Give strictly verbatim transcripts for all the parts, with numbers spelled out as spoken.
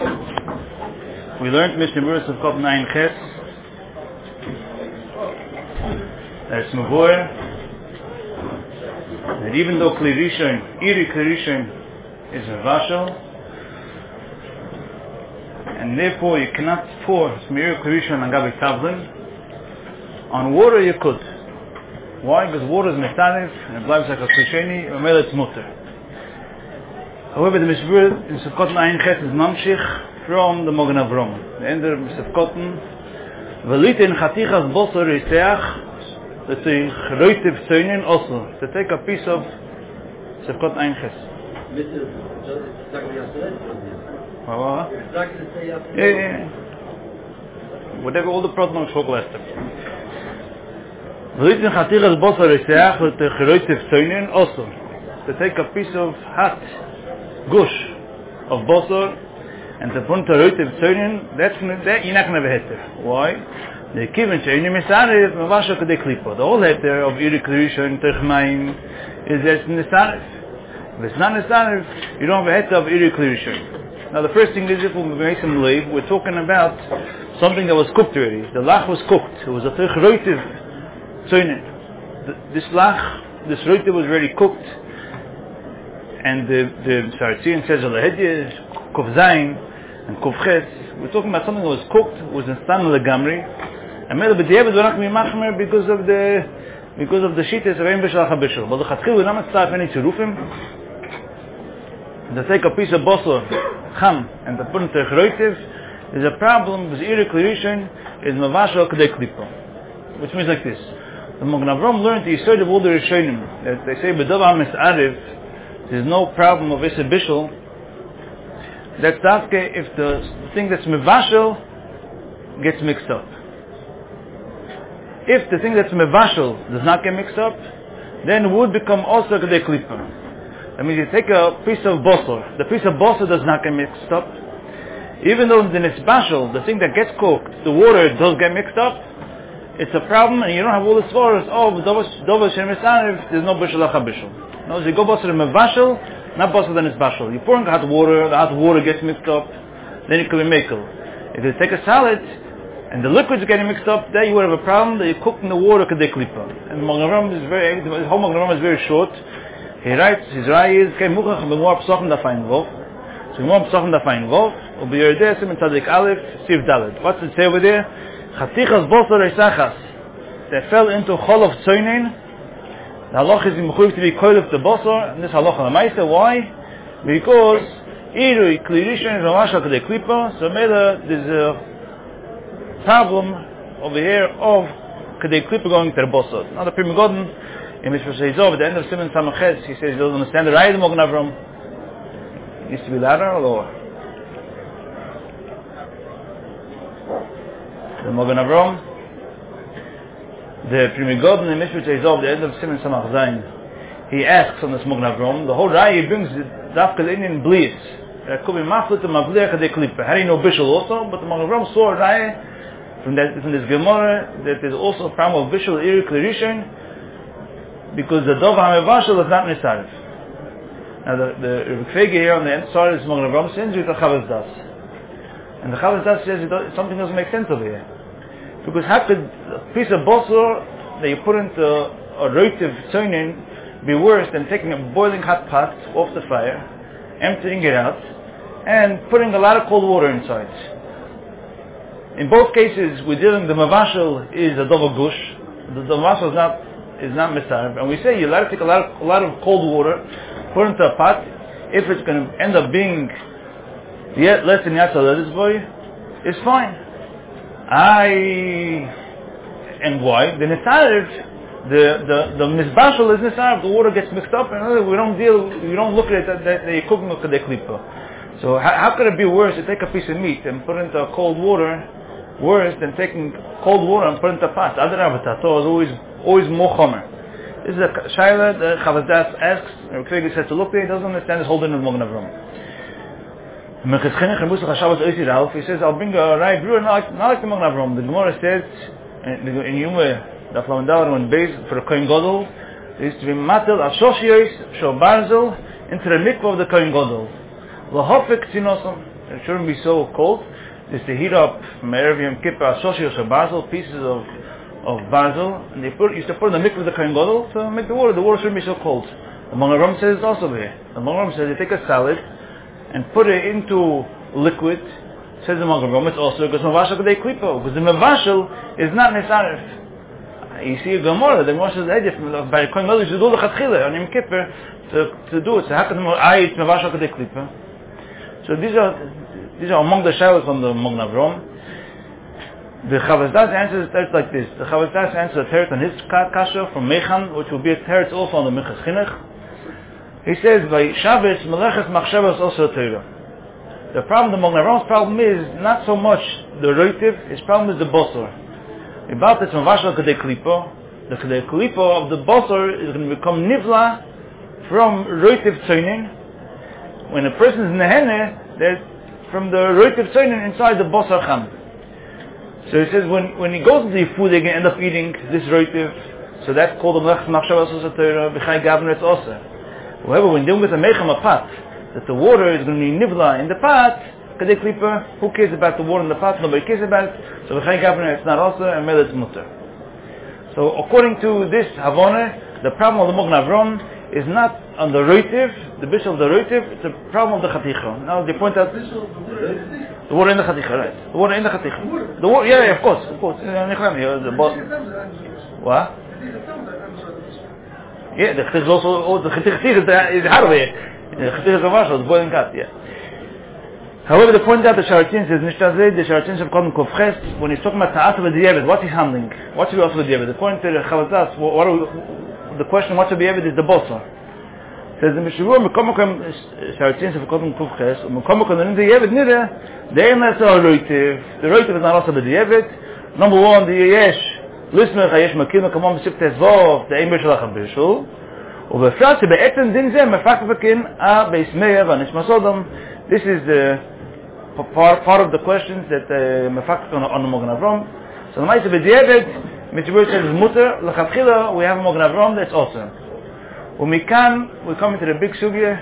We learned Mishnah Berurah of Kop nine Ches. That's Mavor. That even though Kli Rishon, Iri Kli Rishon is a vashel, and therefore you cannot pour Smir Kli Rishon on Gabi Tavlin. On water you could. Why? Because water is metallic and it lies like a Klisheni, and it's mutter. However, the Mishnah Berurah in Sefkot nine Ches is Mamshich from the Mogen Avram. The end of Sefkot Velit in Chatichas Bosor Yiseach, that they Chroitiv Tzoinin also, to take a piece of Sefkot nine Ches. What? What? Yeah, yeah. Whatever all the protocols spoke last time. Velit in Chatichas Bosor Yiseach, that they Chroitiv Tzoinin also, to take a piece of hot gush of Bosor, and to put a root of tzonin, that's that you're not going to have a heter. Why? The kiven she'ini misarif, mavasha kadei klipa. The whole heter of iri kli rishon techmayim is that's nisarif. If it's not nisarif, you don't have a heter of iri kli rishon. Now the first thing is, if we make some leave, we're talking about something that was cooked already. The lach was cooked. It was a tech root of tzonin. This lach, this root was already cooked, and the the Saratzian says alahediyah Kuf Zayin and Kuf Ches, we're talking about something that was cooked, was in Stan Legamri, and made the B'diavad we're not going to be machmer because of the because of the shittas of Ein Bishal Chabishal. But the Chatchil we're not start any tzirufim. To take a piece of bosor, cham, and to put it into chroitiv is a problem because iri kli rishon is mavashal kadei klipa, which means like this. The Mogen Avram learned the yisod of all the rishonim that they say b'davar mis'ariv there's no problem of Issa Bishal. That's dafke if the thing that's mevashel gets mixed up. If the thing that's mevashel does not get mixed up, then it would become also kadei klipa. That means you take a piece of bosor, the piece of bosor does not get mixed up. Even though the nisbashel, the thing that gets cooked, the water does get mixed up, it's a problem, and you don't have all the svaras. Oh, dovah shemisariv, there's no bishul achabishul. No, you go bosor mevashel. Not bosser than it's bashal. You pour in hot water, the hot water gets mixed up, then it could be makel. If you take a salad, and the liquids are getting mixed up, then you would have a problem that you cook in the water kadei klipa. And the Mogen Avram is very, the whole Mogen Avram is very short. He writes, his rai is, kein muchach b'mor p'sochim da fein wolf. So b'mor p'sochim da fein wolf, u'bi yerdeh sim in tzadik alef, siv dalet. What's it say over there? Chatichas bosor eisachas. They fell into chol of tzoinin. The halach is mechuyev to be koil of the bosor, and this halach on the ma'aser. Why? Because iri kli rishon is mavashal kadei klipa, so mela there's a problem over here of kadei klipa going to the bosor. Now the Pri Megadim in Mishra Sheizov at the end of Simon Samachez, he says he doesn't understand the right of the Mogen Avram. It needs to be louder or lower? The Mogen Avram. The Pri Megadim in Mishra Sheizov, the end of Simon Samach Zayin, he asks on this Mogen Avram, the whole Rai he brings the Dafka in Bliss. It could be Maflet to Mavliach Kadei Klipa. How do you know Bishul also? But the Mogen Avram saw a Rai from, that, from this Gemara that there's also a problem of Bishul Iri Kli Rishon because the Dov HaMevashel is not Nisarif. Now the, the Rukfege here on the end, sorry, this Mogen Avram sends you to Chavaz Das. And the Chavaz Das says it, something doesn't make sense over here. Because how could a piece of bosor that you put into a roitiv tzonin be worse than taking a boiling hot pot off the fire, emptying it out, and putting a lot of cold water inside? In both cases, we're dealing, the mavashel is a double gush, the, the mavashel is not, is not misarv, and we say you let it take a lot, of, a lot of cold water, put it into a pot, if it's going to end up being yet less than yatzal boy, it's fine. I and why the nisarif, the the the misbashal is nisarif. The water gets mixed up, and we don't deal. We don't look at it that, that you're cooking with kadei klipa. So how, how could it be worse to take a piece of meat and put it into cold water, worse than taking cold water and put it into a pot? Other avatar is always always more chomer. This is a shaila that Chavaz Das asks. And clearly says to look there, he doesn't understand this whole thing of Mogen Avram. He says, I'll bring a Rai brewer, not like, not like the Mogen Avram. The Gemara says, in Yuma, the Flamandar, when based for a Kohen Gadol, there used to be Matel, Ashoshios, Shal Barzel, into the mikvah of the Kohen Gadol. Lahofik Tzinosom. It shouldn't be so cold. Is to heat up Erev Yom Kippur Asosios or basil, pieces of of basil, and they put used to put in the mikveh of the Kohen Gadol to make the water. The water shouldn't be so cold. The Magen says it's also here. The Magen says you take a salad and put it into liquid. Says the Magen it's also because mavashel kadei klipo, because the mavashel is not nesarif. You see a Gemara, the Gemara says that by Kohen Gadol you should do the chatchila on Yom Kippur to to do it. So how can I eat mavashel kadei klipo? So these are these are among the shalos on the Magen Avraham. The Chavos Daas answers it like this. The Chavos Daas answers a teretz on his kasha from Mechan, which will be a teretz also on the Minchas Chinuch. He says, by Shabbos, Meleches Machshavos also a Torah. The problem, the Magen Avraham problem is not so much the roitiv, his problem is the bosor. About this Mavashal Kadei Klipo, the Kadei Klipo of the bosor is going to become nivla from roitiv tzoinin. When a person is nehene, there's from the roitiv tzoinin inside the bosor cham. So he says when, when he goes into the food, they can end up eating this roitiv. So that's called the Meleches Machshavos also Torah, B'chai Gavner it's also. However, when dealing with a mechem a pot, that the water is going to be nivla in the pot, kadei klipa, who cares about the water in the pot? Nobody cares about it. So B'chai Gavner it's not also, and Mele it's mutter. So according to this Havana, the problem of the Magen Avraham is not on the roitiv, the bishul of the roitiv, it's a problem of the chaticha. Now they point out the water in the chaticha, right? The water in the chaticha. The water, yeah, yeah, of course, of course. What? Yeah, the chaticha is also, oh, the chaticha is harve. The chaticha is a mashal, it's boiling hot, yeah. However, they point out the Sharatin says, Nishtazeh, the Sharatin of Kodem Kovches, when he's talking about Ta'at v'Di'evet, what he's handling? What should be also v'Di'evet? According to the Chavos Daas, what are we, the question, what should be Di'evet is the Bosor. Says the Mishavur, Mekomokom, Sharatin of Kodem Kovches, Mekomokom, and in the Di'evet Nida, they ain't not so roitiv. The roitiv is not also v'Di'evet. Number one, the Yesh, listener, Chayesh Makino, Kamon B'Sip Tezvov, the Ein Bishal HaChabishul, ובפרט שבעצם דין זה מפק וקין ה-Beis והנשמה סודום. This is the part, part of the questions that mefak on, on the Magen Avraham. So the Maisa b'di'evet, Mitzvah says mutter, l'chatchila we have a Magen Avraham that's awesome. When we can, we come into the big sugya,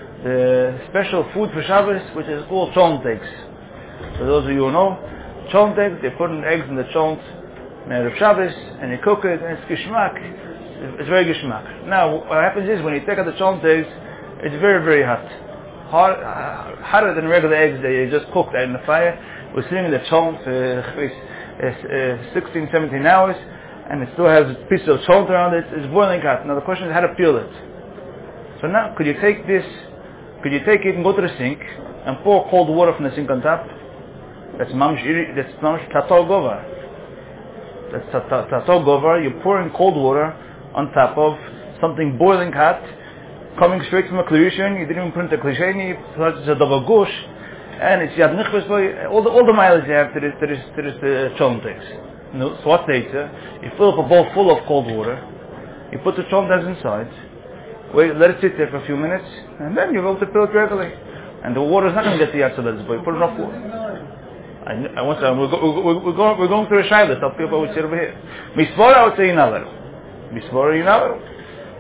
the special food for Shabbos, which is called cholent eggs. For those of you who know, cholent eggs, they put in eggs in the cholent made of Shabbos, and they cook it, and it's gishmak. It's very gishmak. Now, what happens is when you take out the cholent eggs, it's very, very hot. Hot, uh, hotter than regular eggs that you just cooked in the fire. We're sitting in the cholent for uh, uh, sixteen, seventeen hours, and it still has pieces of cholent around it. It's boiling hot. Now the question is how to peel it. So now, could you take this, could you take it and go to the sink and pour cold water from the sink on top? That's mamish, that's mamish tato govar. That's tato govar. You're pouring cold water on top of something boiling hot, coming straight from a klirishin. You didn't even print a klisheni, it's a double gush, and it's yad nichvus, all the all the mileage you have to this to this to this uh, cholent eggs. No, so what takes it? You fill up a bowl full of cold water, you put the cholent eggs inside, wait, let it sit there for a few minutes, and then you're able to fill it regularly. And the water is not going to get the yatzabedes, but you put enough water. I, I want to, we're, go, we're, we're going we're going through a shayla. Tell people what we sit over here. Misvara, I would say you're not little. Misvara, you're not little.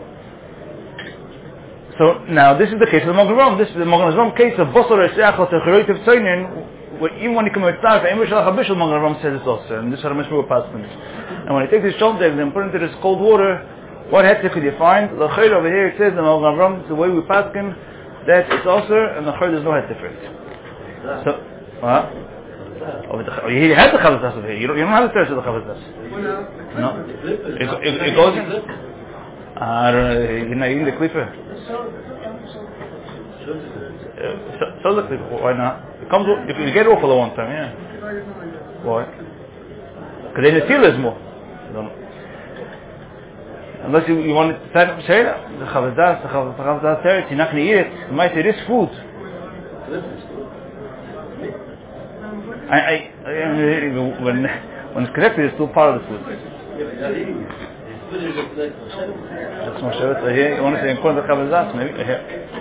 So now this is the case of the Magen Avraham. This is the Magen Avraham case of Bosor Eseach L'Techoroit of Tzoinin. Even when you come with Tzarek, Ein Bishal HaBishal, Magen Avraham says it's also, and this is how much more past them. And when you take these cholent eggs and put into this cold water, what heter could you find? L'Chayr over here it says the Magen Avraham, the way we pass him, that it's also, and L'Chayr there's no heter for it. So, what? Oh, he has the Chavos Daas over here. You don't, you don't have the Teretz of the Chavos Daas. No. It, it, it goes in. I don't know. You're not eating the clipper. So the clipper. Why not? It comes. You can get off for the one time. Yeah. Why? Because then the seal is more. Don't. Unless you, you want to say that the Chavos Daas, the Chavos Daas Teretz, you're not going to eat it. You might say this food. I, I, I, when when it's connected, it's still part of the food. That's my shirt. Here, you want to say in front of the Chavos Daas, maybe here.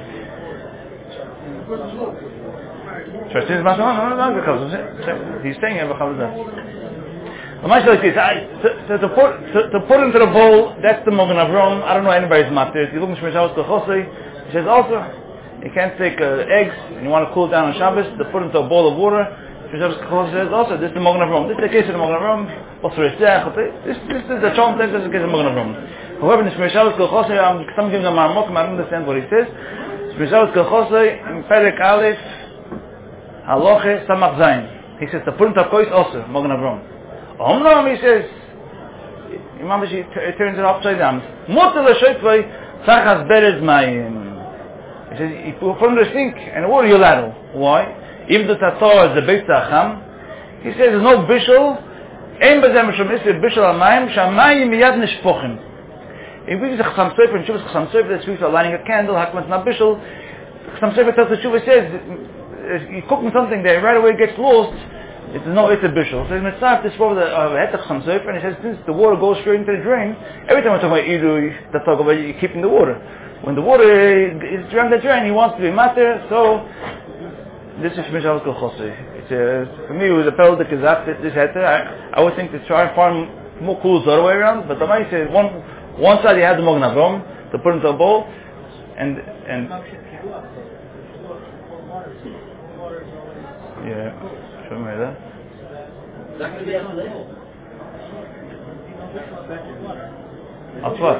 Sharatin is not no, no, no, the Chavos Daas. He's saying here the Chavos Daas. The Mashal like this. To, to, to put to, to put into the bowl, that's the Magen Avraham. I don't know anybody's matter. If you look in Shmei Shabbos Kol Chosei, he says also, You can't take uh, eggs and you want to cool it down on Shabbos, to put into a bowl of water. Shabbos Kol says also, this is the Magen Avraham. This is the case of the Magen Avraham. This, this is the Shalom text, this is the case of the Magen Avraham. However, in the Shmir Shabbos Kol Chosei, some give them a marmok, I don't understand what he says. Shmir Shabbos Kol Chosei, in Perek Aleph, Haloche Samach Zayin. He says, to put into a kois also, Magen Avraham. Omnam, he says, Imam Bashi turns it upside down. Mutter l'shoitvei, tzachas berez mayim. He says, you put under the sink, and the water you'll ladle. Why? Even the tator is the Beit Tzacham. He says, there's no bishul. Ein bezem shom isir bishul al-mayim, shamayim miyad nishpochim. If we use a Chassam Sofer, and Shuvas Chassam Sofer, that speaks of lighting a candle, hakman not bishul. Chassam Sofer tells the Shuvah says, you cook something that right away gets lost, it's no, it's a bishul. So in Mitzvah, this for the Hetach Chassam Sofer, and he says, since the water goes straight into the drain, every time we talk about Iru, they talk about you keeping the water. When the water is around the drain, he wants to be matter, so this is Shmir Shabbos Kol Chosei. It's a, for me, it was a pel that gesagt this heter. I, I would think to try and find more cool the other way around, but the man said one one side he had the Magen Avraham to put into a bowl, and and yeah, show me that. Of what?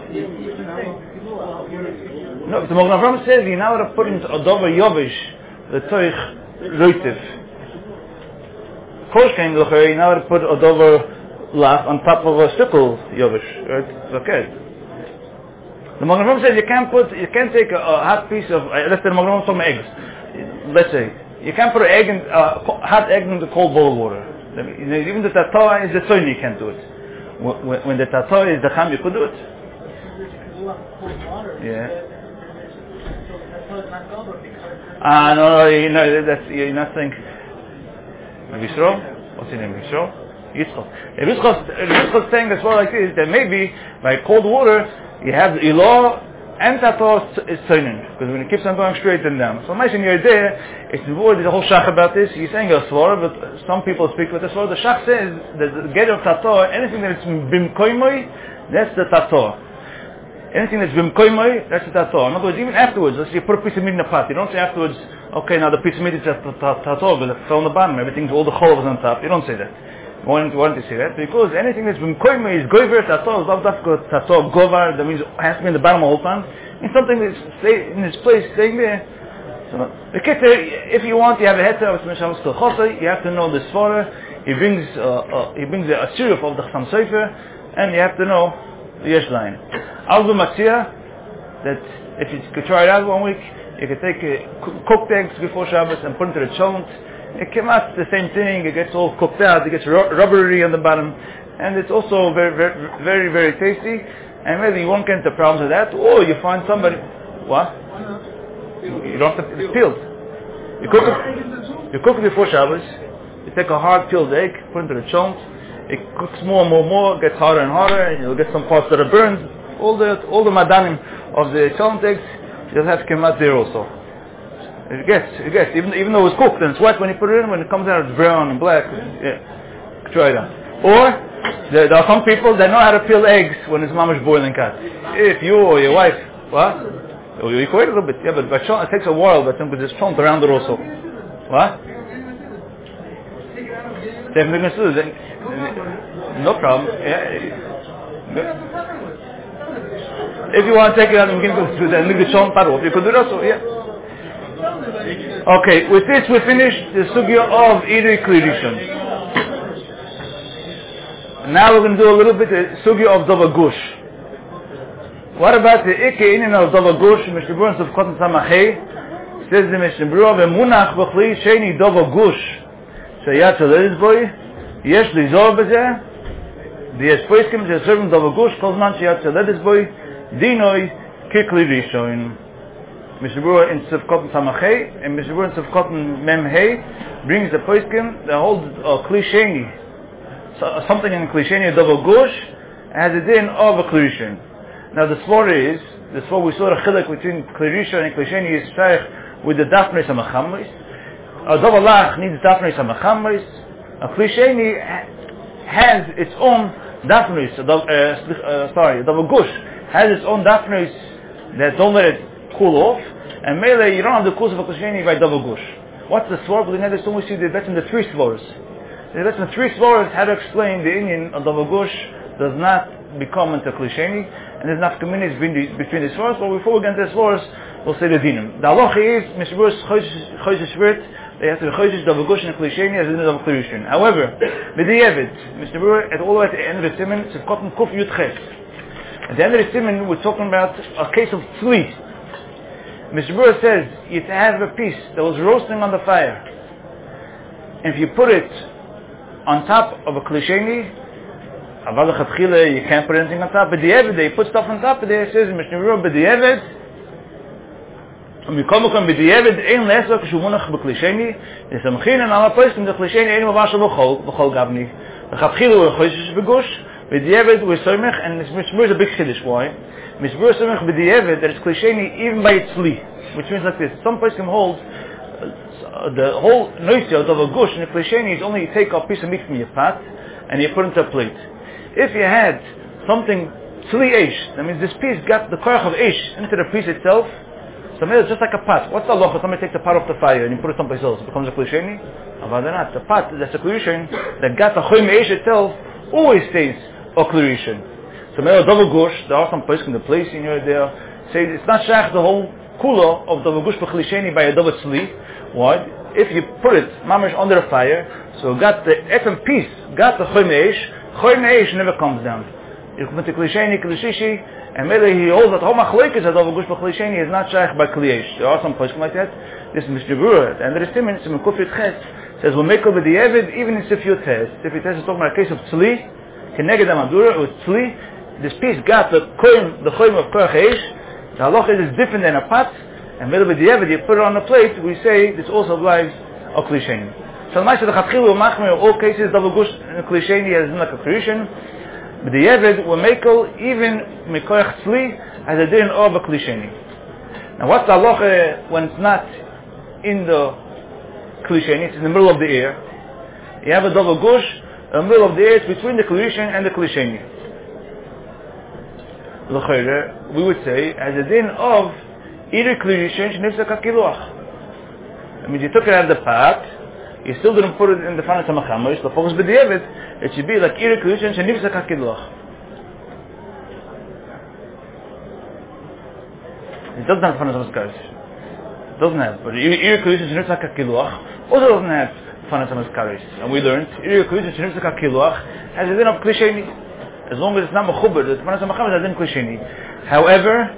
No, the Magen Avraham says you're now to put into a dover yovish, the toich roitiv. Koshkein locher, you're now to put a dover lach on top of a sickle yovish. Right? Okay. The Magen Avraham says you can't put, you can't take a, a hot piece of, uh, let's say the Magen Avraham talking eggs. Let's say you can't put an egg in, uh, hot egg in the cold bowl of water. Even the tatar is the tzoyin, you can't do it. When, when the tatar is the cham, you could do it. Yeah. Ah, no, no, you know, that's, you're not saying. Yisro? What's his name? Yisro? Yitzchak. If Yitzchak is saying as well like this, that maybe by cold water, you have the ilah and tatar is tzoyin. Because when it keeps on going straight and down. So imagine you're there, it's the word, there's a whole shach about this. You're saying a svara, but some people speak with a svara. The shach says that the get of tatar, anything that's bimkoimoi, that's the tatar. Anything that's bimkoimoi, that's the tatar. In other words, even afterwards, let's say you put a piece of meat in a pot. You don't say afterwards, okay, now the piece of meat is just tatar, but it fell on the bottom. Everything's, all the chol was on top. You don't say that. Why don't, why don't you say that? Because anything that's bimkoimoi is goiver tatar, is tatar govar, that means it has to be in the bottom the whole time. And something that's stay in its place, staying there. So, the keter, if you want, you have a heter of Shmir Shabbos Kol Chosei, you have to know the svara. He brings, uh, uh, he brings a siruf of the Chassam Sofer, and you have to know the yesh line. I'll do matzia that if you could try it out one week, you could take uh, cooked eggs before Shabbos and put into the cholent. It came out the same thing. It gets all cooked out. It gets ru- rubbery on the bottom, and it's also very, very, very, very tasty. And maybe you won't get into problems with that, or you find somebody. What? You don't have to. It's peeled. You cook it. You cook it before Shabbos. You take a hard peeled egg, put it into the cholent. It cooks more and more and more. Gets harder and harder, and you'll get some parts that are burned. All the all the madanim of the cholent eggs, you'll have to come out there also. It gets, it gets. Even even though it's cooked and it's wet when you put it in, when it comes out it's brown and black. Yeah, try it out. Or there, there are some people that know how to peel eggs when it's mamash boiling hot. If you or your wife, what? Oh, you equate a little bit, yeah, but, but it takes a while. But because there's chont around it also. What? No problem. Yeah. If you want to take it out and begin to do that, leave the chont part off. You could do that also, yeah. Okay, with this we finished the sugya of Iri Klirishon. Now we're going to do a little bit of sugya of Dova Gush. What about the Ikke Inin of Dova Gush? Mishnah Berurah of Kotan Samachei says the Mishnah Berurah Vemunach B'chli Sheni Dova Gush Shayat Shalez Boy Yesh Lizor B'zeh V'yesh Poiskim Sheservim Dova Gush Kol Zman Shayat Shalez Boy Dinoi Kikli Rishon. Mishnah Berurah in Sivkotan Samachei and Mishnah Berurah in Sivkotan Memhei brings the Poiskim the whole uh, Kli Sheni. So, something in Klisheni double gush has a din of a Klirishon. Now the svara is, the svara we saw the chilek between Klirishon and Klisheni is shaykh with the dafnes hamachamris. A double lach needs dafnes hamachamris. A Klisheni has its own dafnes, uh, uh, sorry, a double gush has its own dafnes that don't let it cool off. And Mele, you don't have the course of a Klisheni by double gush. What's the swar? Because we so we see the that's in the three swars. The that's in the three swars, how to explain the Indian of double gush does not become into Klisheni, and there's not communities between the, between the swars, but before we get into the swars, we'll say the dinim. The halacha is, Mishabur Chodesh Shvit, they have to be Chodesh double gush and Klisheni as in the double Klisheni. However, with the Yevid, Mishabur, at all the way at the end of the Siman, it's Kotten Kuf Yud Ches. At the end of the Siman, we're talking about a case of tzli. Mishabur says, you have a piece that was roasting on the fire, and if you put it on top of a Klisheni, you can't put anything on top. But the Eved, they put stuff on top of there. It says, Mishnah but the Eved, ומקום בדיעבד אין לעסוק כשהוא מונח בקלישני, לסמכין על הפרסים דקלישני אין מבש בכל, בכל גבני. לכתחילה הוא חושש בגוש, בדיעבד הוא סומך, and Mishmur is a big chiddush. Why? Mishmur is סומך בדיעבד, that is klisheni even by its li, which means like this. Some person holds uh, the whole noisio of a gush in a klisheni is only you take a piece of meat from your pot and you put it into a plate. If you had something tzli eish, that means this piece got the korach of eish into the piece itself. So it's just like a pot. What's the halacha? Somebody takes the pot off the fire and you put it someplace else. It becomes a klisheni? But not. The pot, that's a klisheni that got the choyim eish itself always stays a klisheni. So maybe a double gush, there are some places in the place in here there, say it's not shaykh the whole kula of double gush for klisheni by a double tzli. Why? If you put it mamash under the fire, so got the etem piece, got the choyim eish, choyim eish never comes down. You come to klisheni, klishishi, and maybe he holds that home achlekes that double gush for klisheni is not shaykh by kliyesh. There are some places like that. This is Mishnah Berurah, and there is Siman, Siman Kufyut Ches, says we'll make over the Evid even in Sifyut Ches. Sifyut Ches is talking about a case of tzli, keneged amadura, with tzli. This piece got the koim, the koim of korach eish. The halacha is different than a pot, and maybe with the Evid you put it on the plate. We say this also applies a klisheni. So the Ma'aseh the Chatchil will machmir all cases double gush and klisheni as in like a klisheni. But the Yevid will make even Mekoyach Tzli as a din of a Klisheni. Now what's the halacha when it's not in the Klisheni, it's in the middle of the air. You have a double gush, in the middle of the air, it's between the Klisheni and the Klisheni. L'chayre, we would say, as a din of either Klisheni, Nifsak HaKiluach. That means you took it out of the pot, you still didn't put it in the front of the Machama, you still focus with the Yevid. It should be like Iri Kedushin Shenivzak HaKiluach. It doesn't have Fanas HaMaskaris. It doesn't have. But Iri Kedushin Shenivzak HaKiluach also doesn't have Fanas HaMaskaris. And we learned Iri Kedushin Shenivzak HaKiluach has a din of Klisheni. As long as it's not Mechuber, the Fanas HaMachamas has a din Klisheni. However,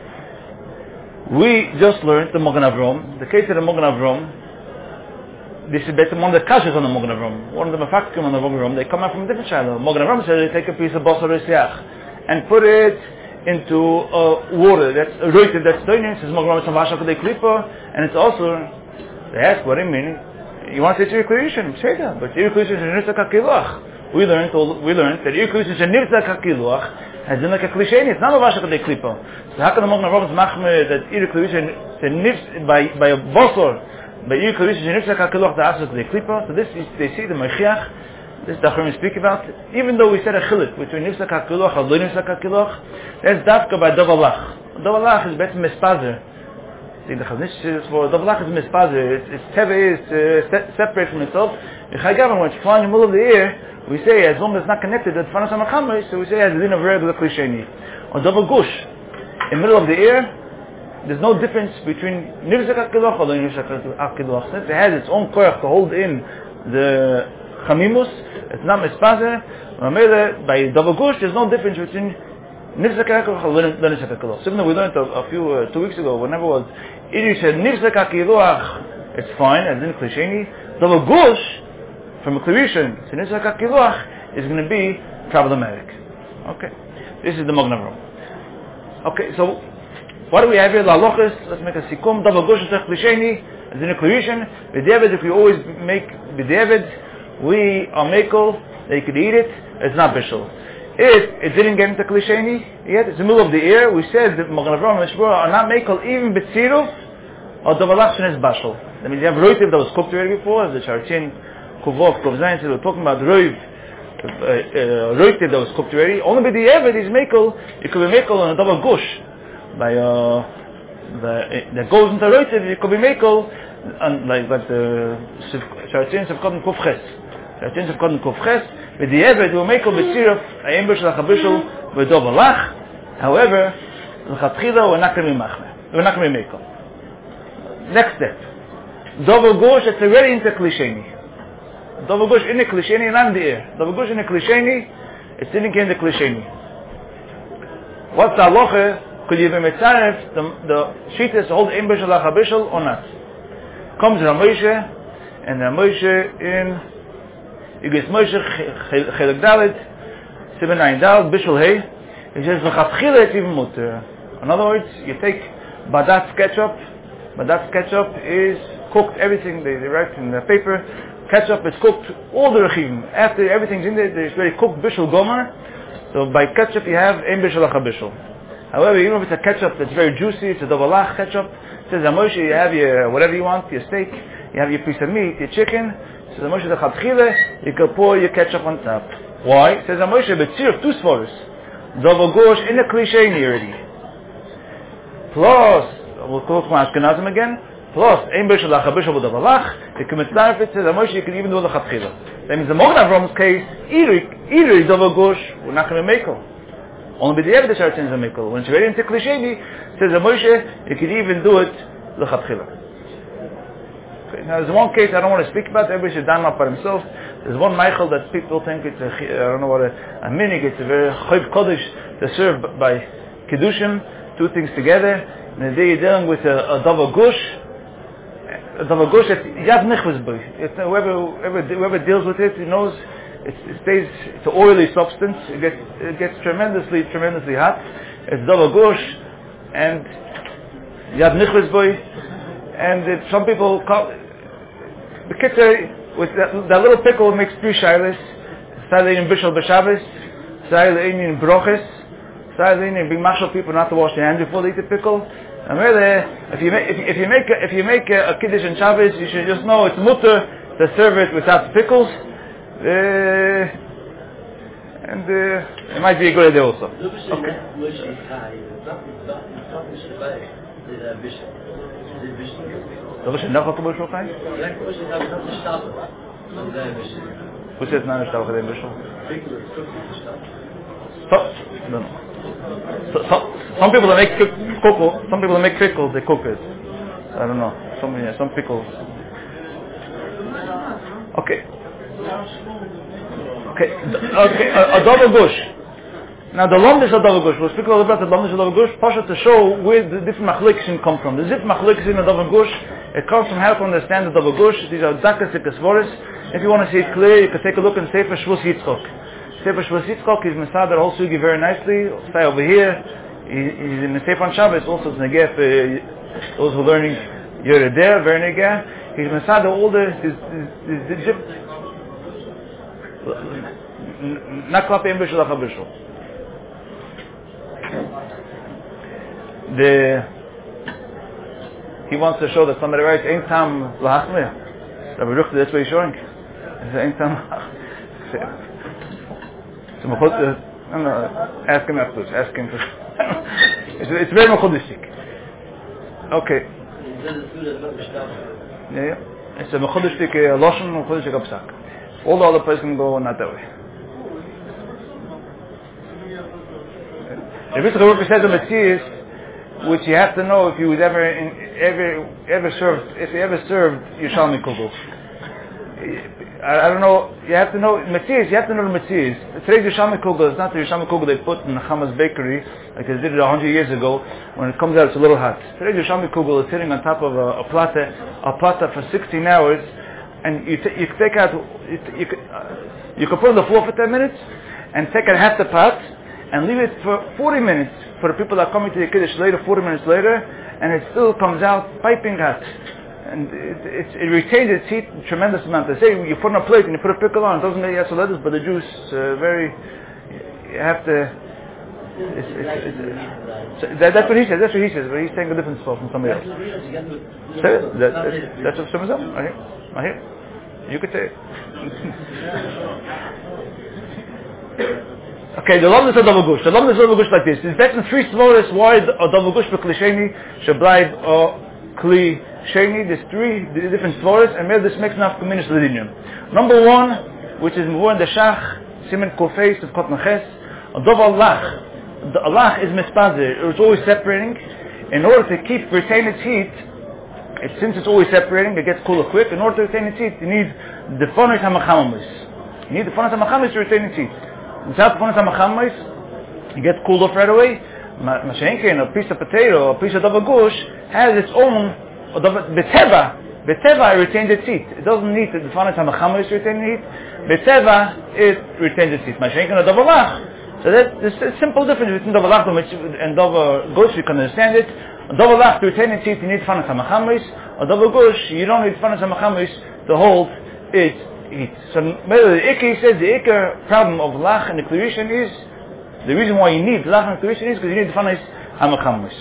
we just learned the Mogan Avrom, the case of the Mogan Avrom. This is better one of the kashas on the Mogan Avram. One of the mafakim on the Mogan Avram, they come out from a different shiloh. Mogan Avram says they take a piece of basar resyach and put it into uh, water. That's a roited, that's doinen. Says Mogan Avram, it's a vasha klipa, and it's also, they ask, what do you mean? You want to say it's irriklushin? Say that, but irriklushin is nirtzak hakiluach. We learned, we learned that irriklushin is nirtzak hakiluach has been like a klisheni. It's not a vasha klipa. So how can the Mogan Avram machmer that irriklushin is by by a basar? But you could use the Kakiloch the Asas the Klipa. So this is they see the Mechiach. This the Chachamim speak about. Even though we said a chilik between Nifsak Kakiloch and Lo Nifsak Kakiloch, that's dafka by Davalach. Davalach is better mispazer. See the Chaznish says for Davalach is mispazer. Its teve is uh, separate from itself. The Chaygavan when it's flying in the middle of the air, we say as long as it's not connected to the Fanas HaMachamer, so we say as a din of regular klisheni. On double gush, in the middle of the air. There's no difference between Nifsak HaKiluach or Nifsak HaKiluach. Since it has its own korach to hold in the Chamimus, it's not mispazer. By double gush, there's no difference between Nifsak HaKiluach or Nifsak HaKiluach. Similarly, we learned a, a few, uh, two weeks ago, whenever it was, if you said Nifsak HaKiluach, it's fine, as in Klisheni. Double gush, from a Klirishan to Nifsak HaKiluach, is going to be problematic. Okay. This is the Mogan Avram. Okay, so, what do we have here? La Lochis, let's make a sikum, double gush, sech klisheni, as in a klishon. B'diavad, if we always make b'diavad, we are makel, they could eat it, it's not bishul. If it didn't get into klisheni yet, it's the middle of the air, we said that Mogan Avram and Mishmur are not makel even b'tziruf, or double lachshin is bashul. That means you have roitiv that was cooked already before, as the Sharchin, Kuvov, Kovzayin, so we're talking about roiv, uh, roitiv that was cooked already. Only b'diavad is makel, it could be makel on a double gush. By uh, the, that goes into Roitiv, you could be Mekel, and like, like the Sharatzin of Kodin Kufches. Sharatzin of Kodin Kufches, with the Eved, will Mekel B'Siraf, Ayim B'Shel HaChabishul, V'Dov Alach. However, L'Chatchila, we're not going to be Machmeh. We're not going to be Mekel. Next step. Dover Gosh, it's already into Klisheni. Dover Gosh in the Klisheni, not in the air. Dover Gosh in the Klisheni, it's in the Klisheni. What's the halacha? Could you be mitzaref the the shittas hold Ein Bishul HaChabishul or not? Comes Rav Moshe, and Rav Moshe in Igis Moshe Chelek Dalet Sivan Ayin Dalet Bishul Hey. He says v'chatchila it's even mutter. In other words, you take badat ketchup. Badat ketchup is cooked. Everything they, they write in the paper. Ketchup is cooked all the rechivim. After everything's in there, there's very cooked Bishul Gomer. So by ketchup you have Ein Bishul HaChabishul. However, even if it's a ketchup that's very juicy, it's a Dovalach ketchup, it says Moshe, you have your whatever you want, your steak, you have your piece of meat, your chicken. It says Moshe the Chatchile, you can pour your ketchup on top. Why? It says Moshe, B'tzir of two sforos. Dovagosh in the Klisheni already. Plus, we'll call from Ashkenazim again, plus Ein Bishul HaChabishul Dovalach, you can mitzvah it says Moshe, you can even do the Chatchile. That means the Mogen Avrahm's case, either, either is Dovagosh, we're not going to make them. Only the Eved Sharatzin is a Mekel. When it's ready into Klisheni, says Moshe, you can even do it L'Chatchila. Okay, now there's one case I don't want to speak about, everybody should down up by himself. There's one Michael that people think it's a, I don't know what, a, a minig, it's a very Chayv Kodesh to serve by Kedushin, two things together. And the day you're dealing with a, a Dava Gush, a Dava Gush, Yad Nichvaz Boy. Whoever, whoever, whoever deals with it, he knows. It, it stays, it's an oily substance, it gets, it gets tremendously, tremendously hot. It's Dava Gush, and Yad Nichvaz Boy, and it, some people call, the kitzur, with that, that little pickle makes three shilas, Sa'il in Bishul B'Shabbos, Sa'il in Broches, Sa'il in being mashal people not to wash their hands before they eat the pickle. And really, if you make, if, if you make, a, if you make a, a Kiddush in Shabbos, you should just know it's mutter to serve it without the pickles. Uh, and uh, it might be a good idea also. Okay. Dat was je nog wat te bespreken zijn? Hoe zit het nou in de stijl gedaan bespreken? Some people that make cocoa, some people that make pickles, they cook it. I don't know. Some yeah, some pickles. Okay. Okay, okay, a, a double gush. Now the lomdish of double gush, we'll speak a little about the lomdish of double gush, Pasha to show where the different machlikisim come from. The different machlikisim of double gush, it comes from how to understand the double gush. These are dakas ikasvoris. If you want to see it clear, you can take a look and Sefer Shvus Yitzchok. Sefer Shvus Yitzchok is Mesad that whole sugi very nicely. Stay over here. He, he's in the Sefer on Shabbos, also it's negeh for those who are learning Yerideh, very negeh. He's Mesad all the, his, his, his, his, not klape Ein Bishul HaChabishul. The he wants to show that somebody writes Ein Tam L'Hachmeh. Rabbi Ruchta, that's what he's showing. It's Ein Tam. So Mechut, no, no, ask him afterwards. Ask him. it's, it's very Mechudistik. Okay. Yeah, yeah. It's a Mechudistik Loshen, Mechudistik Absak. All the other places can go not that way. If it's a says a Matthias, which you have to know if you was ever in, ever ever served if you ever served Yerushalmi Kugel. I, I don't know. You have to know Matthias. You have to know the Matthias. Today's Yerushalmi Kugel is not the Yerushalmi Kugel they put in the Hamas bakery like they did it a hundred years ago. When it comes out, it's a little hot. Today's Yerushalmi Kugel is sitting on top of a, a plata, a plata for sixteen hours. And you, t- you can take out, you, t- you, can, uh, you can put it on the floor for ten minutes and take out half the pot and leave it for forty minutes for the people that are coming to the Kiddush later, forty minutes later, and it still comes out piping hot. And it, it, it retains its heat a tremendous amount. They say you put it on a plate and you put a pickle on, it doesn't make yasser lettuce, but the juice, uh, very, you have to, it's, it's, it's, so that, that's what he says, that's what he says, but he's saying a different stuff from somebody else. Say it, that, that's, that's what someone's up, right here, right here. You could say it. Okay, the Lomdus of double gush. The Lomdus of double gush like this. There's actually three svoras why a double gush b'kli sheni should blind or kli sheni. There's three different svoras, and maybe this makes enough communist lidinium. Number one, which is more in the shach, simen kofeis of kotn ches, a double lach. The lach is mispazir. It's always separating. In order to keep retain its heat, it, since it's always separating, it gets cooler quick. In order to retain its heat, you need the fonus hamachamis. You need the fonus hamachamis to retain its heat. Without the fonus hamachamis, it gets cooled off right away. Mashenkin, a piece of potato, a piece of double gush, has its own beteva. Beteva it retains its heat. It doesn't need the fonus hamachamis to retain the heat. Beteva it retains its heat. Mashenkin, a double lach. So that there's a simple difference between double lach and double gush. You can understand it. A double lach to retain its heat, you need fonus hamachamis. A double gush, you don't need fonus hamachamis to hold its heat. So the Iker says the Iker problem of lach and the clearation is the reason why you need lach and clearation is because you need the fonus hamachamis.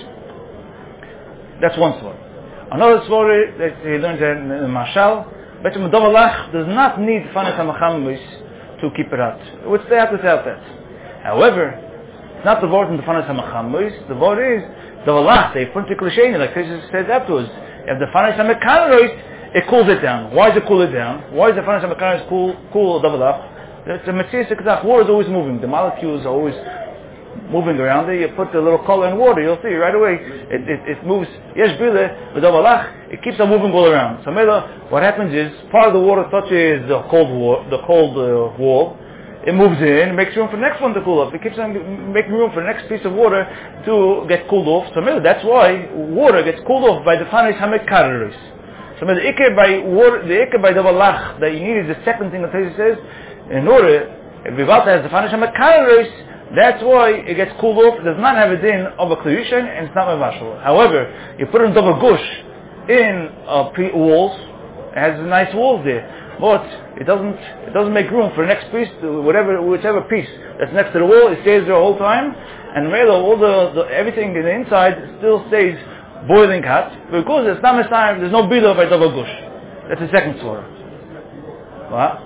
That's one story. Another story that he learns in the Mashal, but the double lach does not need fonus hamachamis to keep it out. It would stay out without that. However, it's not the word in the fonus hamachamis. The word is the lach. They put the klisheni like this says afterwards. If the fonus hamachamis, it cools it down. Why does it cool it down? Why is the fonus hamachamis cool cool double lach? It's a mitzvah sekazach. Water is always moving. The molecules are always moving around there. You put the little color in water, you'll see right away. It it, it moves. Yesh bile with double lach. It keeps on moving all around. So what happens is part of the water touches the cold wall, the cold uh, wall. It moves in, makes room for the next one to cool off. It keeps on making room for the next piece of water to get cooled off. So maybe that's why water gets cooled off by the fonus hamachamis. So maybe the ikar by water, the ikar by double lach that you need is the second thing that Tosfos says. In order, if Vivalta has the fonus hamachamis, that's why it gets cooled off. It does not have a din of a kliyushin and it's not mevashal. However, you put in double gush in uh, pre- walls, it has nice walls there. But it doesn't it doesn't make room for the next piece, whatever whichever piece that's next to the wall, it stays there the whole time, and really all the, the everything in the inside still stays boiling hot because it's not time. There's no bila by double gush. That's the second surah. What?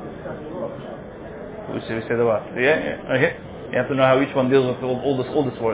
We say we say the what? Yeah, yeah. Okay. You have to know how each one deals with all, all this all the surahs.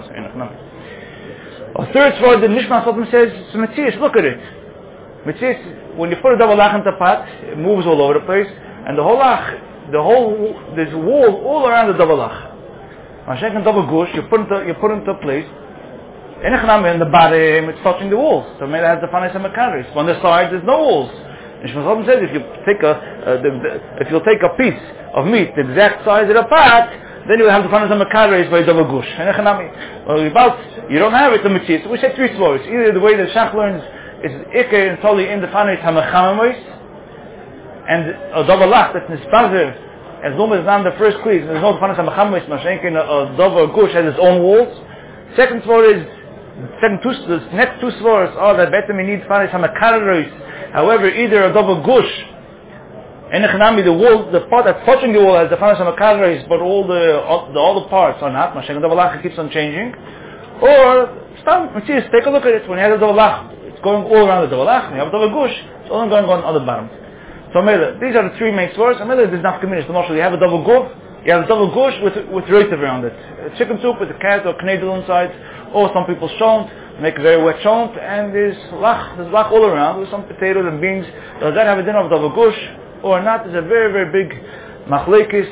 A third surah, the Nishma Sultan says, "Matthias, look at it. Matthias." When you put a double lach into the pot, it moves all over the place, and the whole lach, the whole, there's walls all around the double lach. Mashenk and double gush, you put into, you put into place, in the bottom, it's touching the walls. So maybe it has the fonus hamachamis. On the side, there's no walls. And Shmuel says, if you take a, uh, the, the, if you'll take a piece of meat, the exact size of the pot, then you have the fonus hamachamis by double gush. Well, about, you don't have it, the mitzvah. So we say three stories. Either the way the Shach learns is ikar and totally in the fonus hamachamis, and a double lach that's nispazer, as long as it's not in the first cleave, there's no fonus hamachamis, mashenkin, a double gush has its own walls. Second floor is, second two, the next two floors are that better we need fonus hamachamis. However, either a double gush, and the wall, the part that's touching the wall has the fonus hamachamis, but all the, all the all the parts are not. Mashenkin double lach keeps on changing. Or stop, take a look at it. When you have a double lach, going all around the double lach, you have a double gush, it's only going on the bottom. So these are the three main sources. And there's not communist. You have a double gush, you have a double gush with with roitav around it. A chicken soup with a cat or knedel inside, or some people shont, make a very wet shont, and there's lach, there's lach all around with some potatoes and beans. Does that have a dinner of double gush or not? It's a very, very big machlekes.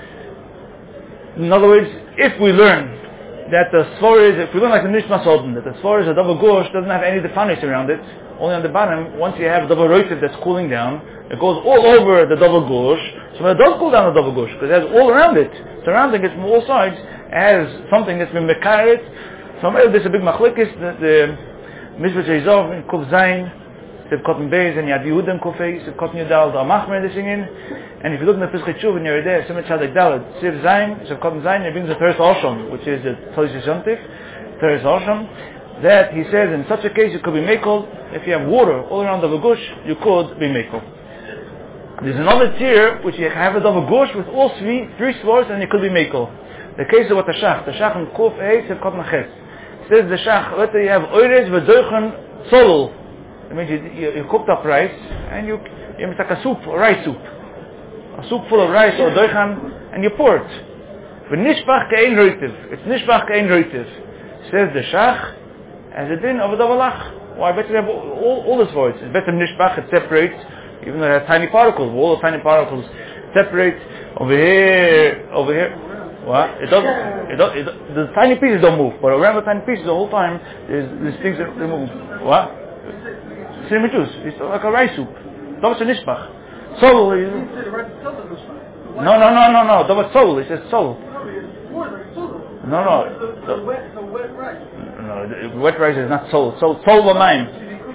In other words, if we learn that the svor is, if we learn like the Nishma Sultan, that the svor is a double gush, doesn't have any defanis around it, only on the bottom, once you have double roitav that's cooling down, it goes all over the double gush, so when it does cool down the double gush, because it has all around it, surrounding it from all sides, it has something that's been mekaret. So there's a big machlekes, the, the Mishpat Shezov, in Kuf Zayin, Siv Kotten Beis, and Yad Yehuda in Kufay, Siv Kotten Yudal, the Amachmer in the singing, and if you look in the Pesach Shuv, and you're there, Simet Shadak Dalet, Siv Zayin, Siv Kotten Zayin, it brings the Teres Osham, which is the Tolish Yontif, Teres Osham, that he says in such a case you could be mekel, if you have water all around the gush, you could be mekel. There's another tier which you have a double gush with all three, three svors, and you could be mekel. The case of what the Shach, the Shach in Kuf Ei, Siv Kotten Ches. Says the Shach, let's say you have oires v'doichen solul. It means you, you, you cooked up rice, and you, you make like a soup, a rice soup. A soup full of rice or doichan, and you pour it. V'nishpach ke'ein roitiv. It's nishpach ke'ein roitiv. Says the Shach, as a din of a davalach. Why? Better have all, all this voice. It's better nishpach, it separates, even though it has tiny particles. All the tiny particles separate. Over here, over here. What? It doesn't, it does, it, the tiny pieces don't move, but around the tiny pieces the whole time, there's, there's things that they move. What? Same juice. It's like a rice soup. That's a nishpach. Soul. No, no, no, no, no. That's soul. It says soul. No, no. The wet, the wet rice. No, the wet rice is not soul. Soul, soul b'mayim.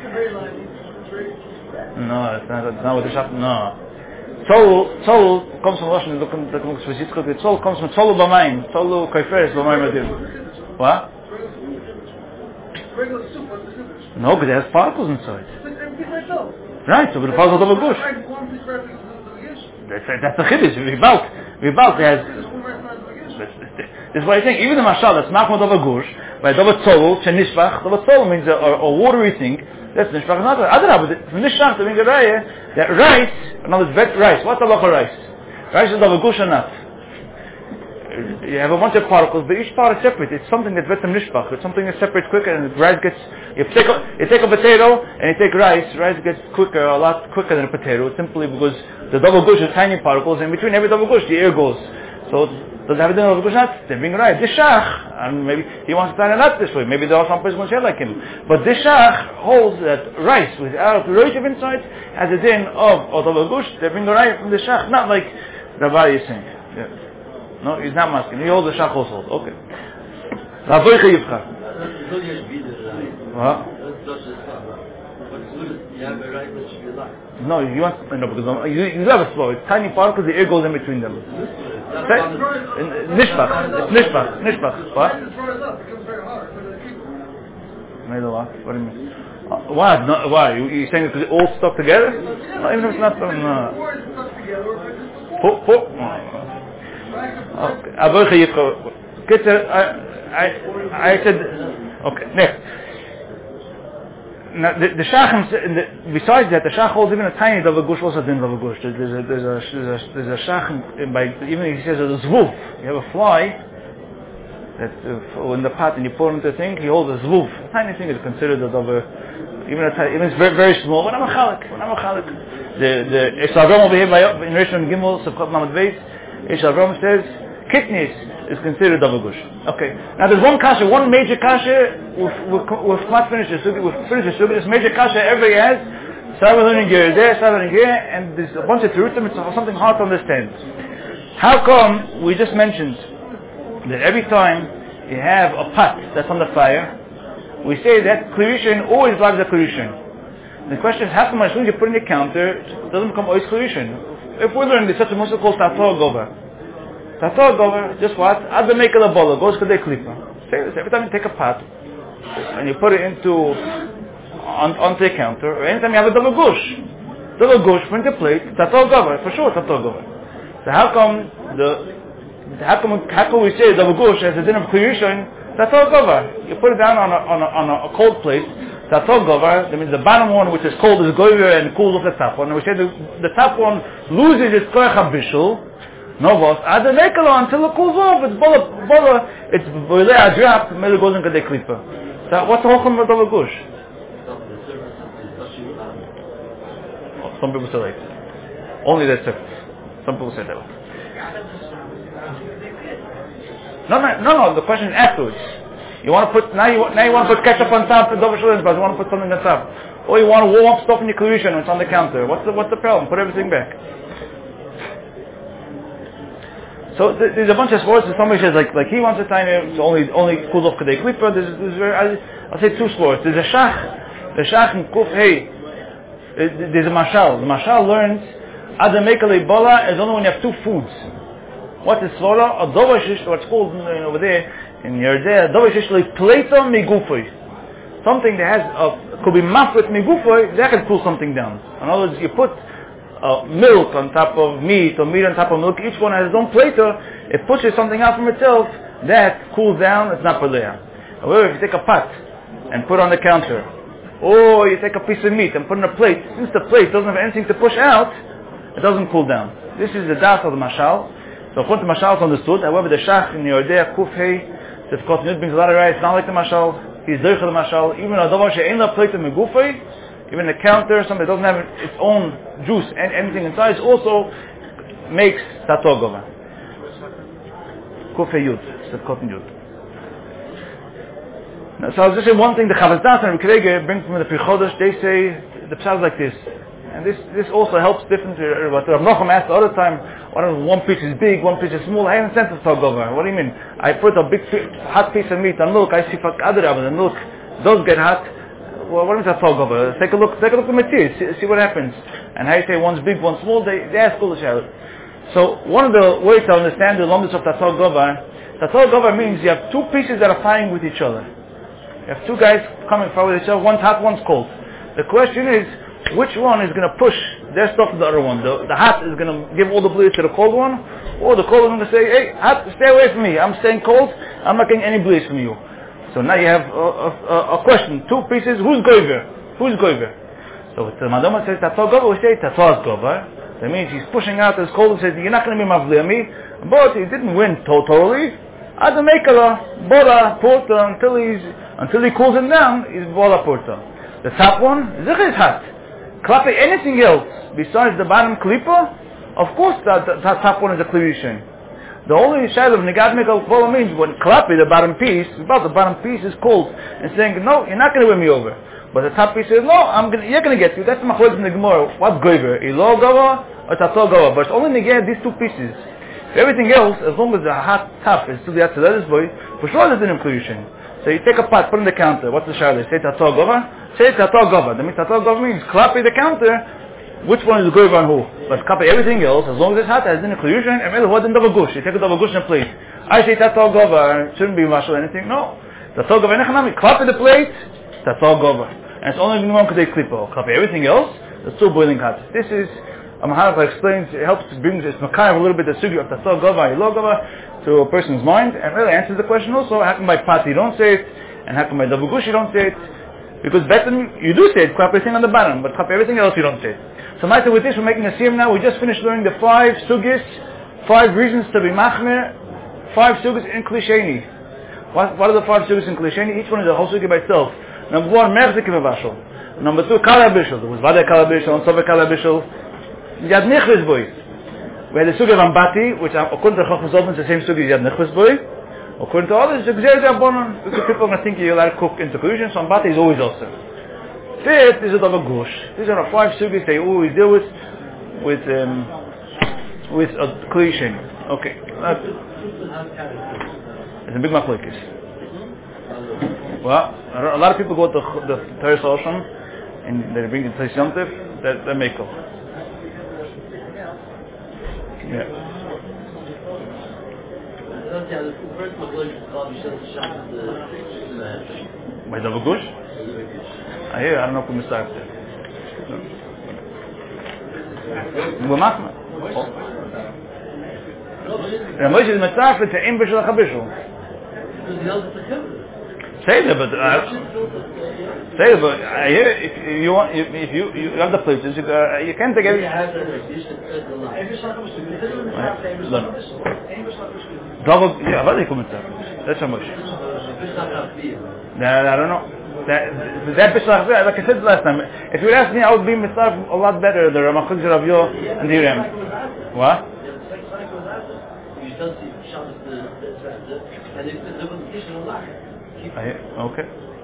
No, it's not. It's not what the shop. No. Soul, soul comes from Russian. Look, look, look. Soul comes from soul b'mayim. Soul kaiferes b'mayim adim. What? Regular soup. What's the soup? No, but it has particles inside. Right. So the particles of a gush. That's that's the chiddush. Vibalt, vibalt has. This is what I think. Even the mashal that's machmod of a gush, by davat soul, shenishvach, davat soul means a, a, a watery thing. That's nishvach. Not other, but from nishvach to mean that rice, in other words, wet rice. What's davat rice? Rice is davat gush or not? You have a bunch of particles, but each part is separate. It's something that's better nishbach. It's something that separates quicker, and the rice gets. You take a, you take a potato and you take rice. Rice gets quicker, a lot quicker than a potato, simply because the double gush is tiny particles, and between every double gush, the air goes. So does it have a dinner of gush nuts? They bring rice. This shach, and maybe he wants to tie it up this way. Maybe there are some people who say like him, but this shach holds that rice without the roitiv inside has a din of or double gush. They bring the rice from the shach, not like Rabbi is saying. Yeah. No, he's not masking. He holds the shach also. Okay. Raboicha Yivcha. What? No, you want no because you, you have a slow. It's tiny particles. The air goes in between them. Nishbach. It's nishbach. Nishbach. What? Made a lot. What do you mean? Uh, why? No, why? You, you're saying it's all stuck together? No, even if it's not. No. Po, po. Okay. Abucha Yifcha. Kitzer, I, I, I said, okay, next. Now, the, the Shach, the, besides that, the Shach holds even a tiny double gush, also din double gush. There's a, there's a, there's a, there's a Shach, by, even he says there's a zvuf. You have a fly, that uh, in the pot and you pour it into a thing, he holds a zvuf. A tiny thing is considered a double, even a tiny, even it's very, very small. When I'm a chalik, when I'm a chalik. The, the, it's Avram over here by, in Rishon Gimel, Sefchat Lamed Beis, Ish Avram says, Kitnis is considered double gush. Okay. Now there's one kasha, one major kasha, we've, we've not finished this, we've finished this, this major kasha everybody has, Sarah learning here, there, Sarah learning here, and there's a bunch of terutim, it's something hard to understand. How come we just mentioned that every time you have a pot that's on the fire, we say that Clerishin always drives the Clerishin. The question is, how come as soon as you put in the counter, it doesn't become always Clerishin? If we're learning, there's such a muscle called Tator Gover. Tator Gover, just what? Ad the make of the bola, goes to the klipa. Say this, every time you take a pot, and you put it into, on, onto the counter, or anytime you have a double gush, double gush, put into plate, Tator Gover, for sure Tator Gover. So how come the, how come, how come we say double gush as a din of Klirishon, Tator Gover? You put it down on a, on a, on a cold plate, Tator Gover, that means the bottom one, which is cold, is goyer and cools off the top one. And we say the, the top one loses its koyach habishul, novos, ad the nekala until it cools off. It's bola, bola, it's boile a drop, maybe it goes into the klipa. So what's the whole thing about double gush? Oh, some people say like only that surface. Some people say that way. No, no, no, no. The question is afterwards. You want to put now you now you want to put ketchup on top of double shulin, but you want to put something on top, or you want to warm up stuff in your Klirishon when it's on the counter. What's the what's the problem? Put everything back. So th- there's a bunch of sports. Somebody says like like he wants a tiny, it's only only cools off kadei klipa. There's, there's very, I'll say two sports. There's a shach, the shach in kuf hey. There's a mashal. The mashal learns adam mekalei bola is only when you have two foods. What is svara? A dovashish, what's called you know, over there. In Yerdea, Plata migufoi. Something that has a, could be mafrit migufoi, that can cool something down. In other words, you put uh, milk on top of meat or meat on top of milk, each one has its own plata, it pushes something out from itself, that cools down, it's not palea. However, if you take a pot and put on the counter, or you take a piece of meat and put in a plate, since the plate doesn't have anything to push out, it doesn't cool down. This is the das of the mashal. So according to Mashal, it's understood. However, the Shach in Yordea Kufhei, the Tkot Nut brings a lot of right. It's not like the Mashal. He's Derech the Mashal. Even a Davar She'en La Plate Megufei, even the counter, something that doesn't have its own juice and anything inside, also makes Tatogova. Kufhei Yud. It's the Tkot Yud. So I was just saying one thing, the Chavaz Das and Rikreger bring from the Pri Chodesh, they say the pshat is like this. And this this also helps different. What Rav Nachum asked the other time, what if one piece is big, one piece is small? I haven't sent this talk over. What do you mean? I put a big hot piece of meat on milk, I see other the milk does get hot. Well, what is that talk over? Take a look, take a look at the material, see, see what happens. And how you say one's big, one's small, they, they ask all the shadow. So one of the ways to understand the longest of Tatal Govar, Tatal Govar means you have two pieces that are fighting with each other. You have two guys coming forward with each other, one's hot, one's cold. The question is, which one is going to push their stuff to the other one? The, the hot is going to give all the bleeds to the cold one, or the cold one is going to say, hey, hot, stay away from me, I'm staying cold, I'm not getting any bleeds from you. So now you have a, a, a question, two pieces, who's Goiver? Who's Goiver? So the Madama says, Tatal Gover, we say Tatal Gover. That means he's pushing out his cold and says, you're not going to be mavli me, but he didn't win totally. Adamekala, Bola, Porta, until he's until he cools him down, he's Bola Porta. The top one, Zich is hot. Klappe anything else besides the bottom klipa, of course that, that, that top one is a klirishin. The only shayla of Negad Mekal Bola means when Klappe, the bottom piece, about the bottom piece is cold and saying, no, you're not going to win me over. But the top piece says, no, I'm gonna, you're going to get you. That's the machlokes in the Gemara. What's Goiver? Ilo Gava or Tatal Gava? But it's only negate these two pieces. Everything else, as long as the hot top is still the Atziledes boy, for sure there's an inclusion. So you take a pot, put on the counter. What's the shayla? Say Tatal Gava? Say Tatal Gava. That means Tatal Gava means klappe the counter. Which one is Goiver and who? But klappe everything else, as long as it's hot, has an inclusion. And really, what in double gush? You take a double gush and plate. I say Tatal Gava, shouldn't be mashal anything. No. Tatal Gava nechanami. Klappe the plate, Tatal Gava. And it's only one because they klipo. Klappe everything else, it's still boiling hot. This is Amaharach explains, it helps to bring this Makar a little bit the sugi of Tatal Gava, Ilo Gava to a person's mind, and really answers the question also, how come by Pati you don't say it, and how come by Davugush you don't say it? Because better, you do say it, clap everything on the bottom, but clap everything else you don't say it. So Maita, with this we're making a siyum now, we just finished learning the five sugis, five reasons to be machmer, five sugis in Klisheni. What, what are the five sugis in Klisheni? Each one is a whole sugi by itself. Number one, Merzik Vashal. Number two, Kala Bishal. There was Vada Kala Bishal and Sobe Kala Bishal. Yad Nichvis Boy. We had the sugi of Ambati, which according to Chachmas Zolman is the same sugi as Yad Nichvis Boy. According to others, it's Gzer Zabonon, because people are going to think you're allowed to cook into collusion, so Ambati is always also. Fifth is a double gush. These are the five sugis they always deal with, with, um, with a collusion. Okay. That's, it's a big machlokes. Well, a lot of people go to the Teres Osham, and they bring the Teres Yomtiv, that they make up. Yeah. By double gush? I hear, I don't know if we must start there. We're machma. And Moshe is mitzvah to ein bishul chabishul. Say that, but uh, say that, but I hear if you want, if, if you you have the places, you, uh, you can't take every. Double, yeah, what do you come That's how much. I don't know. That that bishul, like I said last time, if you would ask me, I would be mitzvah a lot better. The Ramachuk Rav Yo and the Yiram. What? Okay.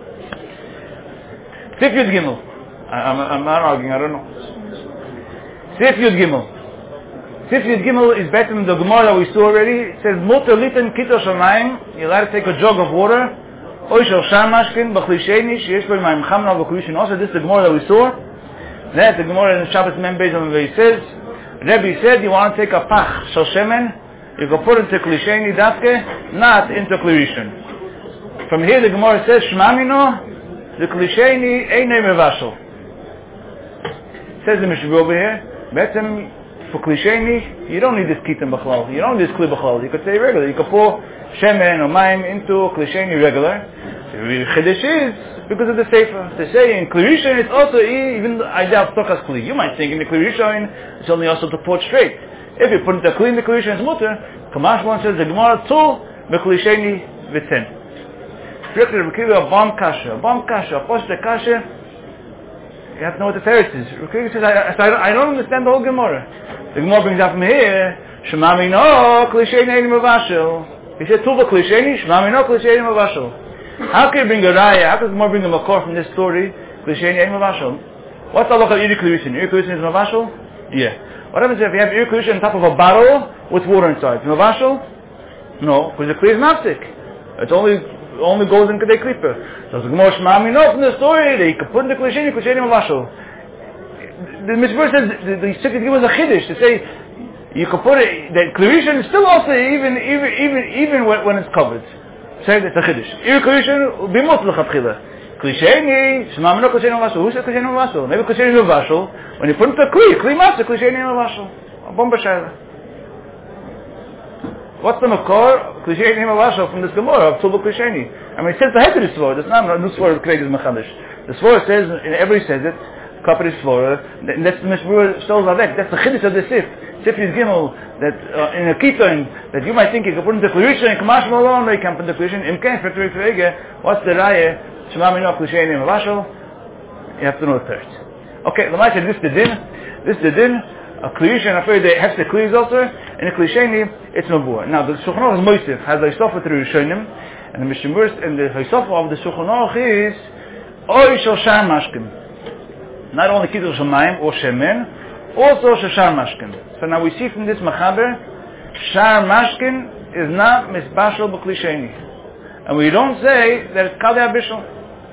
Sif Yud Gimel. I'm, I'm not arguing, I don't know. Sif Yud Gimel. Sif Yud Gimel is better than the Gemara that we saw already. It says, Mutter liten kito shamayim. You're allowed to take a jug of water. Oy shel shamashkin b'chlisheni sheyesh bo mayim chamna v'klishin. Also, this is the Gemara that we saw. That's the Gemara in the Shabbos Mem Beis on where he says, Rebbe said, you want to take a pach shel shemen, you can put it into klisheni dafke, not into klirishin. From here the Gemara says, Shmamino, the klisheni einay mevashal. Says the Mishnah over here, betzem, for klisheni, you don't need this kitim b'chlal, you don't need this kli b'chlal, you could say regular, you could pour shemen or maim into klisheni regular. The Chiddush is, because of the Sefer. To say in Kli Rishon, it's also even the idea of Tochas Kli. You might think in the Kli Rishon, it's only also to put straight. If you put the Kli in the Kli Rishon, it's mutter. Kamash one says the Gemara Tul Mekli Sheni V'Ten. Strictly Rabbi Kiva a bomb kasha, a bomb kasha, a poshta kasha. You have to know what the teretz is. Rabbi Kiva says, I, I, I don't understand the whole Gemara. The Gemara brings out from here. Shemami no Kli Sheni Ein Mavashel. He said Tuva Kli Sheni, Shemami no Kli Sheni Mavashel. How can you bring a raya? How can you more bring a makor from this story? Kli Sheni Ein Mavashel. What's the look of Iri Kli Rishon? Iri Kli Rishon is Mavashel? Yeah. What happens if you have Iri Kli Rishon on top of a bottle with water inside? Mavashel? No, because the Kli is mafsik. It only only goes in Kedei Klipa. So the Gemara Shemami no from the story that you can put in the Kli Sheni, Kli Sheni Mavashel. The Mishmur says the, the Sikh give us a chiddush to say you can put it that Kli Rishon is still also even even even even when, when it's covered. Say it's a chiddush. Iri Kli Rishon will be mutlach atchila. Kli Sheni, Shemami no Kli Sheni Mavashel. Who said Kli Sheni Mavashel? Maybe Kli Sheni Mavashel. When you put it to Kli, Kli Mavashel, Kli Sheni Mavashel. A bomba shayla. What's the makor? Kli Sheni Mavashel from this Gemara of Tuba Kli Sheni. I mean, it says the head of the Svor. It's not a new Svor of Kreig is Mechadish. The Svor says, and everybody says it, Kapar is Svor, and that's the Mishmur Shtos Avek. That's the chiddush of the Sif. Sif is Gimel, that uh, in a Kiton, that you might think you can put in the Kli Rishon, and Kamash Malon, or you can put in the Kli Rishon. In Ken, for Turi Frege, what's the Raya? Shemami no Kli Sheni Mavashel. You have to know the first. Okay, the Ma'aseh, this is the din. This is the din. A Kli Rishon, after they have the Kli also, and a Kli Sheni, it's Mavur. Now, the Shulchan Aruch is Moisef, has the Hisofa to the Rishonim, and the Mishmur, and the Hisofa of the Shulchan Aruch is Oy Shel Shar Mashkin. Not only Kitul Shemaim or Shemen, also Shel Shar Mashkin. So now we see from this Machaber, Shar Mashkin is not Misbashel B'Kli Sheni. And we don't say that it's Kali Abishal.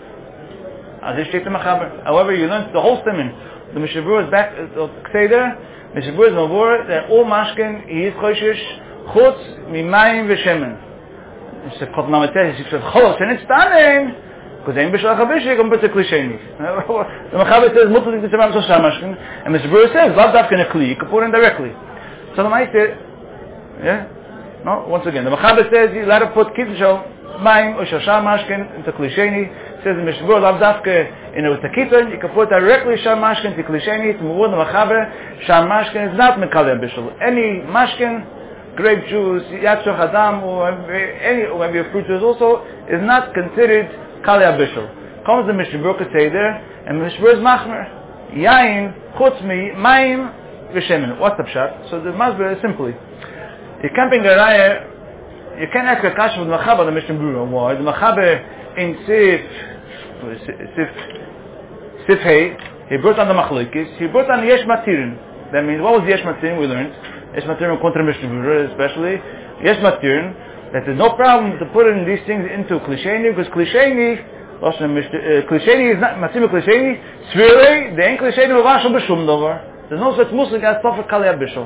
As he states the Machaber. However, you learn the whole Siman. The Mishabur is back, say there, Mishabur is Mavur, that all Mashkin, he is Choshish, Chutz, Mimayim, Veshemen. He said, Kot Namates, he said, Chol, Shenit Stanim, because Ein Bishal Chabishik, and B'Tzeh Kli Sheni. The Machaber says, Mutul Dik Tzemam Shal Mashkin, and Mishabur says, Lav Dafka in a Kli, you can put in directly. So the Ma'aseh, yeah? No, once again, the Machaber says, you let her put Kitzshal, Maim, or Shal Mashkin, into Kli Sheni. Says in Mishabur, Lav Dafka, in a Kitzon, you can put directly Shal Mashkin to Kli Sheni, to Mavur the Machaber, Shal Mashkin is not Mekali Abishal. Any Mashkin, grape juice, Yatzor Hadam, or any, or maybe a fruit juice also, is not considered Kali Abishal. Comes the Mishabur Seder, and Mishabur is Machmer. Yain, Chutzmi, Maim, Vishemen. What's the pshat? So the Masber is simply, you can't bring a raya, you can't ask a kasha with the Machaber, the Mishabur. Why? The Machaber in Sif, Sif, Sif Hey, he brought on the Machlokes, he brought on Yesh Matirin. That means, what was Yesh Matirin we learned? Yesh Matirin contra Mishabur, especially. Yesh Matirin, that there's no problem to put in these things into Kli Sheni, because Kli Sheni, Kli Sheni is not, Matzim Kli Sheni, Svirei, the ain't Kli Sheni Mavashal B'Shum Dover. There's no such muslim as Tofar Kali Abishal.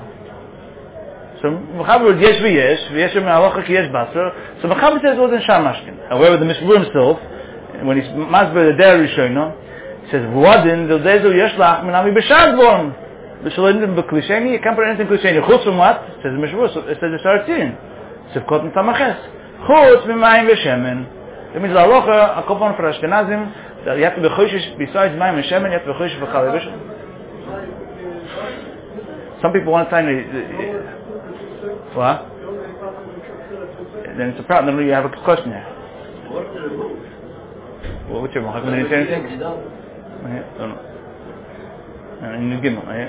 So Mechaber Yesh V'Yesh, V'Yesh V'Halacha Ki Yesh Basra, so Mechaber says it was in Shar Mashkin. However, the Mishabur himself, when he's Masber the Der Rishona, he says, V'Wadin, the Dezo Yeshlach, Menami B'Shad Vorm. B'Shalodim B'Kli Sheni, you can't put anything Kli Sheni. Chutz from what? Says the Mishabur, so it says the Sharatzin. Sivkot and Tamaches. Chutz B'Mayim V'Shemen. That means the Halacha, a Kopon for Ashkenazim, that you have to be Choshish, besides Mayim V'Shemen, you have to be Choshish V'Chal Abishal. Some people want to find the, the, the what? Then it's a problem. Then you have a question there. Well, what's your How come they didn't say anything? Yeah, don't know. And you give them, yeah.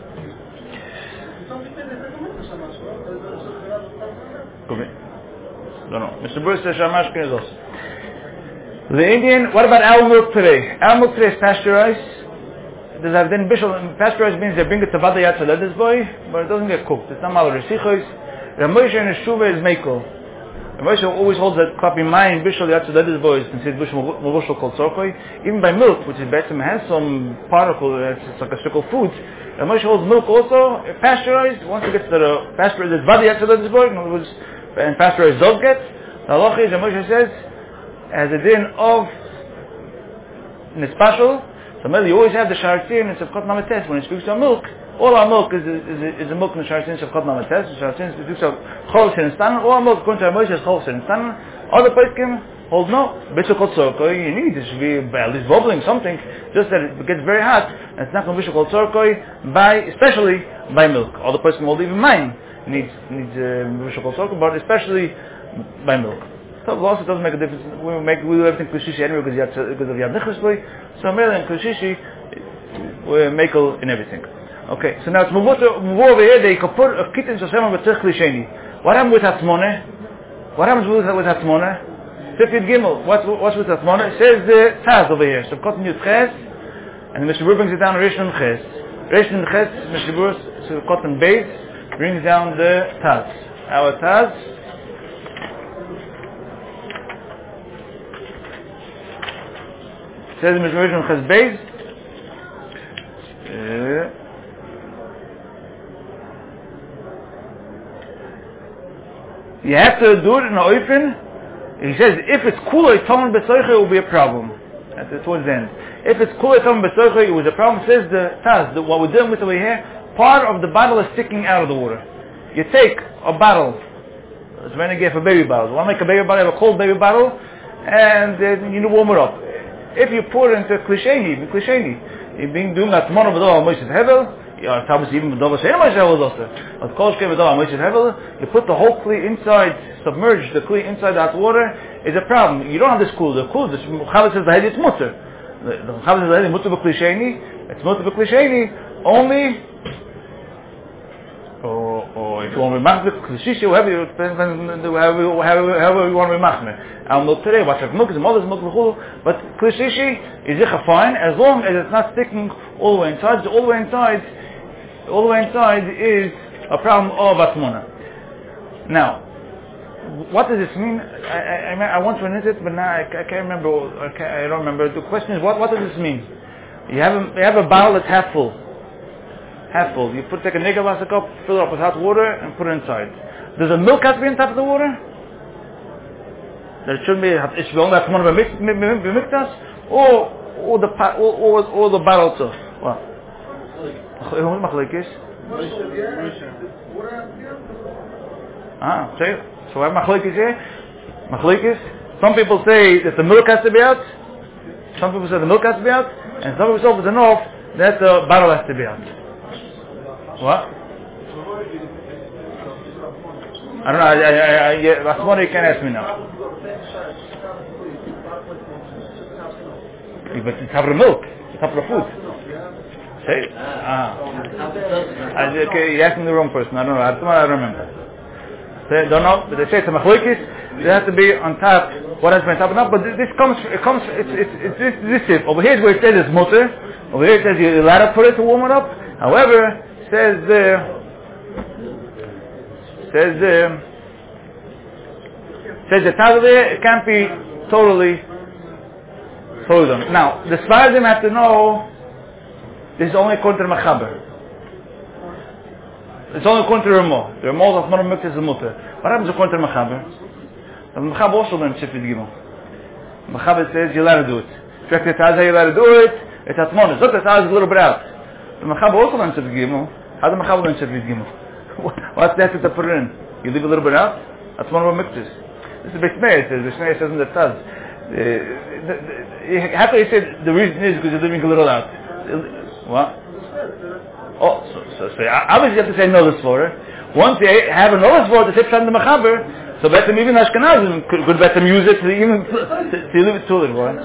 Could be. Don't know. Mister Bruce says Shamashkin is also. The Indian. What about owl milk today? Owl milk today is pasteurized. Does have then bishul pasteurized means they bring it to Vada Yatza Ledes boy, but it doesn't get cooked. It's not mal resichos. Ramoshe and Shuva is meiko. Ramoshe always holds that klapi mayim bishul Yatza Ledes boy is considered bishul mavushal called sorkoi. Even by milk, which is better, has some particle. It's like a circle food. Ramoshe holds milk also pasteurized. Once it gets to the pasteurized Vada Yatza Ledes boy, in other words, and pasteurized does get. The halacha is Ramoshe says as a din of nispashal. So you always have the Sharatzin and Sefkot Namates. When it speaks of milk, all our milk is is, is a milk in the Sharatzin Sefkot Namates. The Sharatzin speaks of Chol Shen Stan. All our milk, according to our Moshe, is Chol Shen Stan. Other Poskim, hold no. Bishul Kol Tzorkoi, you need, it should be at least bubbling, something, just that it gets very hot, and it's not going to Bishul Kol Tzorkoi, by, especially by milk. All the person will even mine needs, needs uh, Bishul Kol Tzorkoi, but especially by milk. So also it doesn't make a difference. We make we do everything Kushishi anyway because you have to, because of Yad Nichasli. So Mele and Kushishi, we make in everything. Okay, so now it's move over here. They could put a kitten Shashem with Tzich Klisheni. What happens with Hatzmone? What happens with with Hatzmone? Tifid Gimel. What's what's with Hatzmone? It says the Taz over here. So Kotten Yud Ches, and the Mishnah brings it down Rishon Ches. Rishon Ches, Mishnah brings so Kotten Beis brings down the Taz. Our Taz. Says in Mishnah Rishon Ches Beis. You have to do it in an open. He says, if it's kulei tomen besoiche, it will be a problem. At the towards the end. If it's kulei tomen besoiche, it was a problem. Says the Taz, that what we're dealing with over here, part of the bottle is sticking out of the water. You take a bottle, it's when you get a baby bottle. You want to make a baby bottle, you have a cold baby bottle, and uh, you need to warm it up. If you pour it into klisheni, klisheni, you're being doing that tomorrow with all Moshe Hevel. Yeah, even with Dova Shein Moshe Hevel also. But Kolshke with all Moshe Hevel, you put the whole kli inside, submerge the kli inside that water, is a problem. You don't have this cool. The cool, the Chavis says the head is mutter. The Chavis says the head is mutter b'klisheni. It's mutter b'klisheni only. Or, or if you want to be machmir, Klishishi, however you, however you want to be machmir. Our milk today, watch out, milk is mother's milk, but Klishishi is icha fine as long as it's not sticking all the way inside. So all the way inside, all the way inside is a problem of atmona. Now, what does this mean? I, I, I want to admit it, but now I, I can't remember. I, can't, I don't remember. The question is, what, what does this mean? You have a, you have a bottle that's half full. Half full. You put take a nigga glass cup, fill it up with hot water, and put it inside. Does the milk have to be on top of the water? There shouldn't be. It should be only have to be mixed us, or or the or or, or the bottle too. What? Who's machlekes? Ah, say. So what machlekes here? Machlekes. Some people say that the milk has to be out. Some people say the milk has to be out, and some people say it's enough that the bottle has to be out. What? I don't know. I, I, I, I, that's one you can't ask me now. But it's top of the milk, it's top of the food. Say, ah, I, okay, you asked me the wrong person. I don't know. I don't remember. They don't know, but they say it's a machlokes. They have to be on top. What has been top and up? But this comes, it comes, it's, it's, it's this, this tip. Over here is where it says it's mutter. Over here it says you're allowed to put it to warm it up. However, says there, says there, says the top of there, it can't be totally, totally done. Now, the Sfardim have to know, this is only according to the Mechaber. It's only according to the Ramah. The Ramah of Mara Mikta is the Mutter. What happens according to the Mechaber? The Mechaber also learns Shifid Gimel. The Mechaber says you're allowed to do it. If you're allowed to do it, it's Atmon. It's not that it's a little bit out. The Mechaber also learns Shifid Gimel. How does the Mechaber learn Shifid Gimel? What's that to put it in? You leave a little bit out? That's one of the Miktas. This is Beit Meir. It says, Beit Meir says in the Taz. How can you say the reason is because you're leaving a little out? What? Oh, so, so, so obviously you have to say no this for it. Once you have a no this for it, to say Pshat in the Mechaber, so better even Ashkenazim could, could better use it to even to, to leave it to it, boy.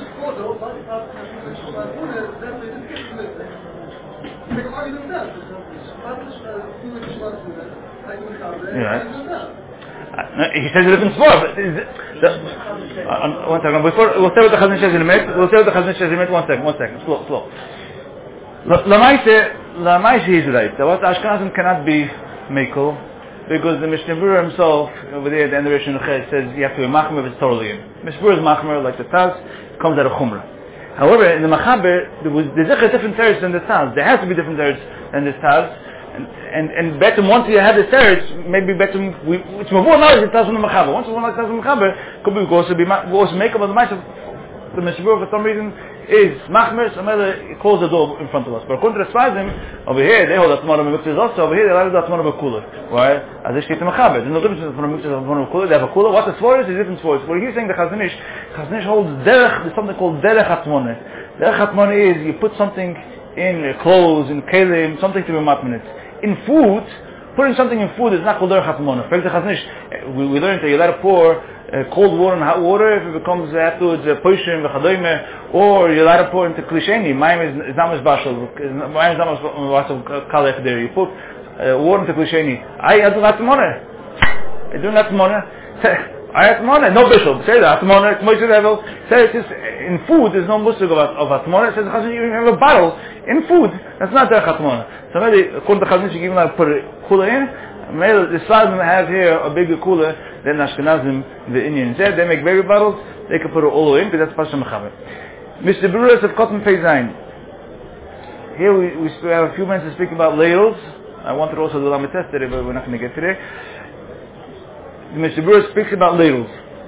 Yeah. Uh, he says it different spot. Uh, one second. Before we'll say what the Chazon says in a minute. We'll say what the Chazon says in a minute. One second. One second. Slow, slow. Lamaise, Lamaise is right. What Ashkenazim cannot be mekel because the Mishnah Berurah himself over there at the end of Rishon Ches says you have to be machmer if it's totally in. Mishnah Berurah is machmer like the Taz comes out of Chumrah. However, in the Mechaber there was there's a different teretz than the Taz. There has to be different teretz than the Taz. And and, and better once you have the teretz, maybe better we it's more knowledge the Taz from the Mechaber. Once we want the Taz from the Mechaber, could be we also be we also make up the Ma'aseh. The Mishnah Berurah for some reason is machmer, so he close the door in front of us. But according to the Sfazim, over here they hold that tomorrow mikvah is also, over here they allow that tomorrow cooler. Why? As they state in Mechaber. There's no difference between tomorrow mikvah and tomorrow cooler. They have a cooler. What the sfor is, is different sfor. What he's saying, the Chazon Ish, Chazon Ish holds derech, there's something called derech hatmone. Derech hatmone is you put something in clothes, in kelim, something to be matminit. In food, putting something in food is not called derech hatmone. For example, Chazon Ish, we, we learned that you let it pour Uh, cold water and hot water, if it becomes afterwards uh, poishim v'chadoyme, or you let it pour into klisheni, mayim is not much bashal, mayim is not much bashal kalech there. You put uh, water into klisheni. I do not money. I do not money. I have money. No bishop. Say that money. It's Moshe level. Say it is in food. There's no musig of of atmona. It says you have a bottle in food. That's not der atmona. So maybe according to Chazon Ish, you give like put it cooler in. Maybe the Sfazim have here a bigger cooler than Ashkenazim, the Indians. There, they make baby bottles, they can put it all in, because that's Pasha Mechaber. Mister Brewers of Cotton Peizain. Here we, we have a few minutes to speak about ladles. I wanted also to do a test today, but we're not going to get today. Mister Brewers speaks about ladles.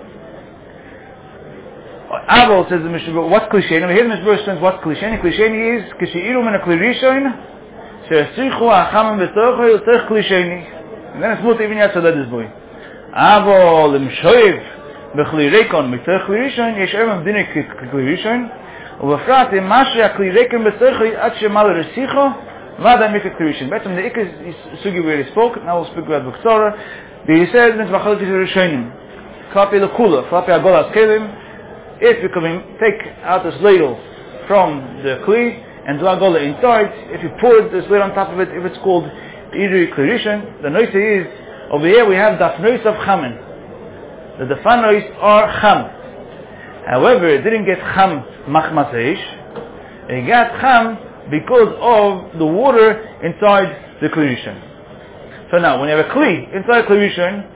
Avol says the Mister Brewers, what's klisheni? Here the Mister Brewers explains what's klisheni. Klisheni is, Kishi'iru min ha-klirishon, she'asichu ha'achamim v'torcho yotzech klisheni. And then it's not even yet to let this boy. Avol imshoiv b'chli rekon mitach kli rishon yesh erem b'dinei kli rishon ובפרט אם משהו הכלי רקם בסכוי עד שמעלה רסיכו ועד המיקה כלי רishon. בעצם the ikah sugi where he spoke, now we'll speak about B'Ksorah. He said, it's b'chalot is rishonim. Klapi l'kula, klapi agolas kelim. If you can take out this ladle from the kli and do agola inside, if you pour this ladle on top of it, if it's called Idri Kli Rishon, the noise is, over here we have dafnois of chamen. The dafnois are cham. However, it didn't get cham machmas eish. It got cham because of the water inside the Kli Rishon. So now, when you have a kli inside Kli Rishon,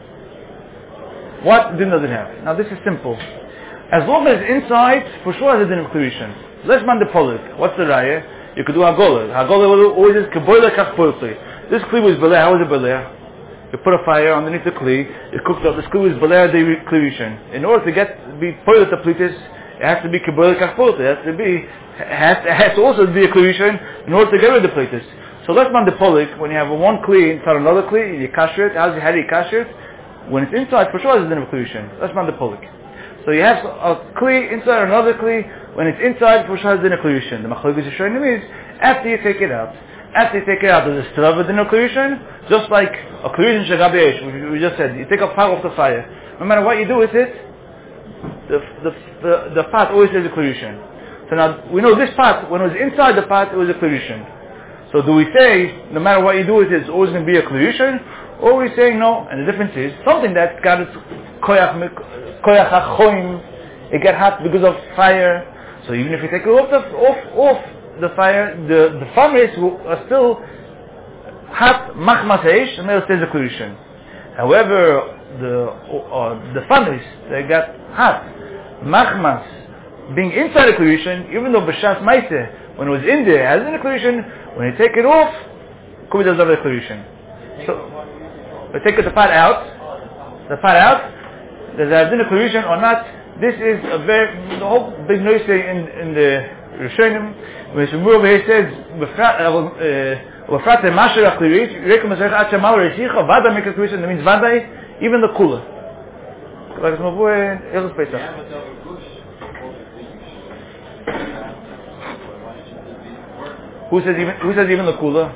what din does it have? Now this is simple. As long as inside, for sure has a din of Kli Rishon. Let's man the polik. What's the raya? You could do hagolah. Hagolah always is keboila kach poiltli. This kli was beleh. How was it beleh? You put a fire underneath the kli, it cooks up. This kli was beleh de Kli Rishon. In order to get be poilet aplitis, it has to be keboila kach poiltli. It has to be has, it has to also be a Kli Rishon in order to get rid of the plitis. So let's man the polik. When you have one kli inside another kli, you kasher it. How do you, how do you kasher it? When it's inside, for sure it's a din of Kli Rishon. Let's man the polik. So you have a kli inside another kli. When it's inside, for sure it's a din of Kli Rishon. The machlokes Rishonim is after you take it out. After you take it out, does it still have a din of Kli Rishon? Just like a Kli Rishon shagabi eish, which we just said. You take a fire off the fire. No matter what you do with it, the the the, the pot always says a Kli Rishon. So now we know this pot, when it was inside the pot, it was a Kli Rishon. So do we say no matter what you do with it, it's always going to be a Kli Rishon? Or we say no, and the difference is something that got its koyach koyach hachoim, it got hot because of fire. So even if you take it off the off off the fire, the the farmers are still hot machmas eish, and they'll say the Kli Rishon. However, the uh, the farmers they got hot machmas being inside the Kli Rishon, even though b'shas ma'aseh when it was in there as in the Kli Rishon, when you take it off, kubi does have the Kli Rishon. So we take the pot out, the pot out, does it have the Kli Rishon or not? This is a very the whole big noise in in the Rishonim. When Shmuel over here says, "V'frat masher aklirit, rekom azech at shemal reisicha vada mikra Kli Rishon." That means vada, even the kula. Like it's mavu Erev Pesach. Who says even? Who says even the kula?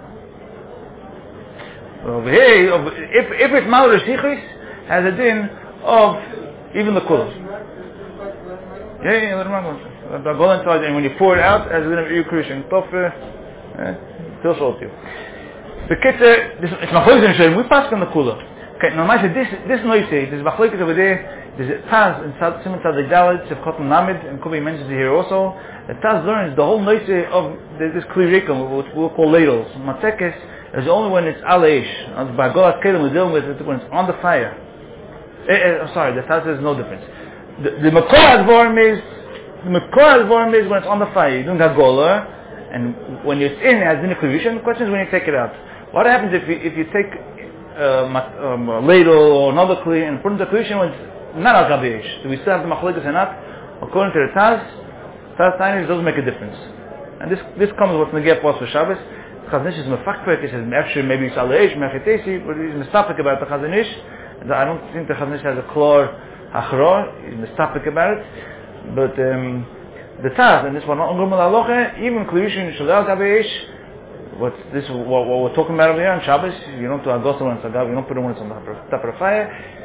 Over here, if if it's mal reisichis, has a din of even the kula. Yeah, yeah, let him the go inside, and when you pour it out, as a din of Kli Rishon, tough, still salty. The kitzer, this it's machlokes in Rishonim. We pass on the kula. Okay, now I said this this noise, this machlokes over there. There's a Taz in Simon Tzadik Dalet, Sefchotim Namid, and Kubi mentions it here also. The Taz learns the whole noise of this Kli Rishon, what we'll call ladles. Matekes is only when it's aleish. By Golat Kelim, we're dealing with it when it's on the fire. Eh, eh, sorry, the Taz says no difference. The the Makor Advorim is the Makor Advorim is when it's on the fire. You're doing Hagolah, and when it's in, it has been a Kli Rishon. The question is when you take it out. What happens if you if you take uh, um, a ladle or another kli and put it in the Kli Rishon when it's not al gabi eish? Do we still have the machlokes or not? According to the Taz, Tzad Tainis doesn't make a difference. And this this comes with Negeh Pos for Shabbos. Chazon Ish is mefakpek, he says, maybe it's Aleish, Mechetesi, but he's mistapik about the Chazon Ish. I don't think the Chazon Ish has a klor Achro, he's mistapik about it. But um, the Tzad, and this one, even Klerushin Shalal Gabeish, what this what, what we're talking about over here on Shabbos, you don't do Agosa when it's Agav, you don't put it when it's on the top of the fire.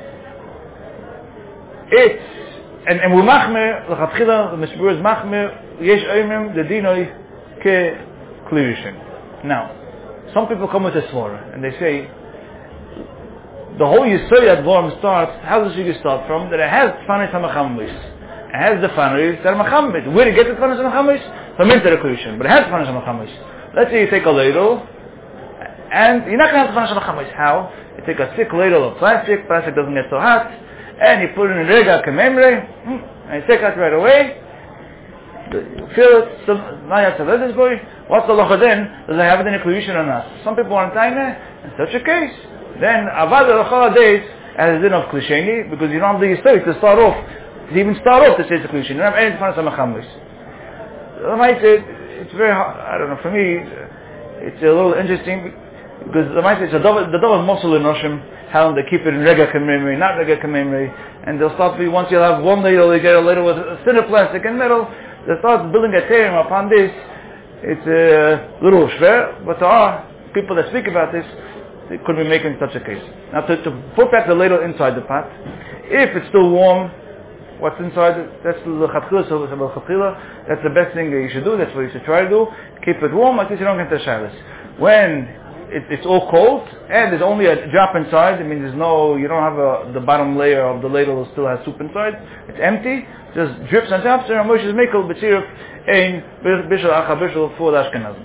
It's and and we machmer l'chatchila the Mishbur is machmer yesh oimim the dinoi ke Klerushin. Now, some people come with a svara and they say the whole Yisrael at Vorm starts. How does it start from? That it has Tfanis HaMachamis. It has the Tfanis HaMachamis. Where do you get the Tfanis HaMachamis? From into the Klerushin, but it has Tfanis HaMachamis. Let's say you take a ladle, and you're not going to have Tfanis HaMachamis. How? You take a thick ladle of plastic. Plastic doesn't get so hot, and you put it in Rega Kememre, and you take it right away. You feel it. Now you have to let this boy. What's the lacha then? Does it have it in a Klerushin or not? Some people aren't time there. In such a case, then avad al days as a din of klisheni, because you don't have the Yisrael to start off, to even start off to say it's a klisheni. You don't have any Tfanis HaMachamis. I might say it's very hard, I don't know, for me it's a little interesting because I might say it's a double, the double muscle in Roshim, how they keep it in Rega Kamemri, not Rega Kamemri, and they'll start to be, once you'll have one ladle, they get a ladle with a thinner plastic and metal, they'll start building a terim upon this. It's a little schwer, but there are people that speak about this. They could be making such a case. Now to, to put back the ladle inside the pot, if it's still warm, what's inside it, that's the chatchila, that's the best thing that you should do, that's what you should try to do. Keep it warm, at least you don't get the shabbos. When it, it's all cold, and there's only a drop inside, I mean there's no, you don't have a, the bottom layer of the ladle still has soup inside, it's empty, just drips on top, so Moshe's Mikkel, B'tziruf, Ein, Bishal Acha, Bishal, for the Ashkenazim.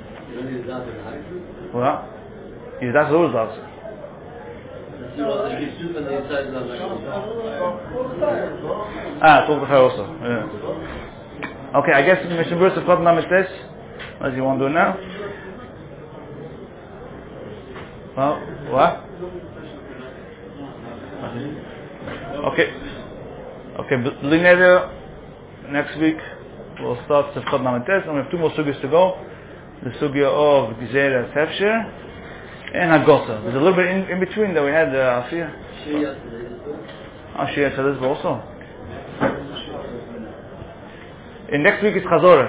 Well, yeah, that's always loves. Ah, it's over also. Yeah. Okay, I guess Mishnah Berurah of Chod Lamed Tes. What do you want to do now? Well, what? Okay. Okay, Linear, next week we'll start with Chod Lamed Tes, and we have two more sugyas to go. The sugya of Gzeira Hefsher and Hagosa. There's a little bit in, in between that we had uh, Afia. Oh, Shia Tzadis also. And next week is Chazorah.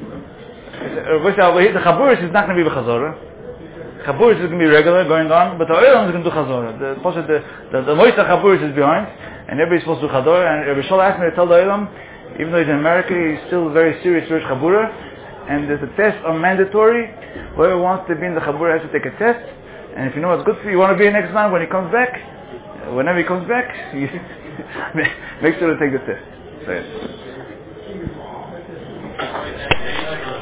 The Chaburis is not going to be Chazorah. Chaburis is going to be regular, going on, but the Olam is going to do Chazorah. The the the, the Moisha Chaburis is behind, and everybody's supposed to do Chazorah. And Rabbi Shol asked me to tell the Olam, even though he's in America, he's still very serious with Chabura, and there's a test on mandatory. Whoever wants to be in the Chabura has to take a test. And if you know what's good for you, you want to be next time when he comes back, whenever he comes back, you make sure to take the test. So, yeah.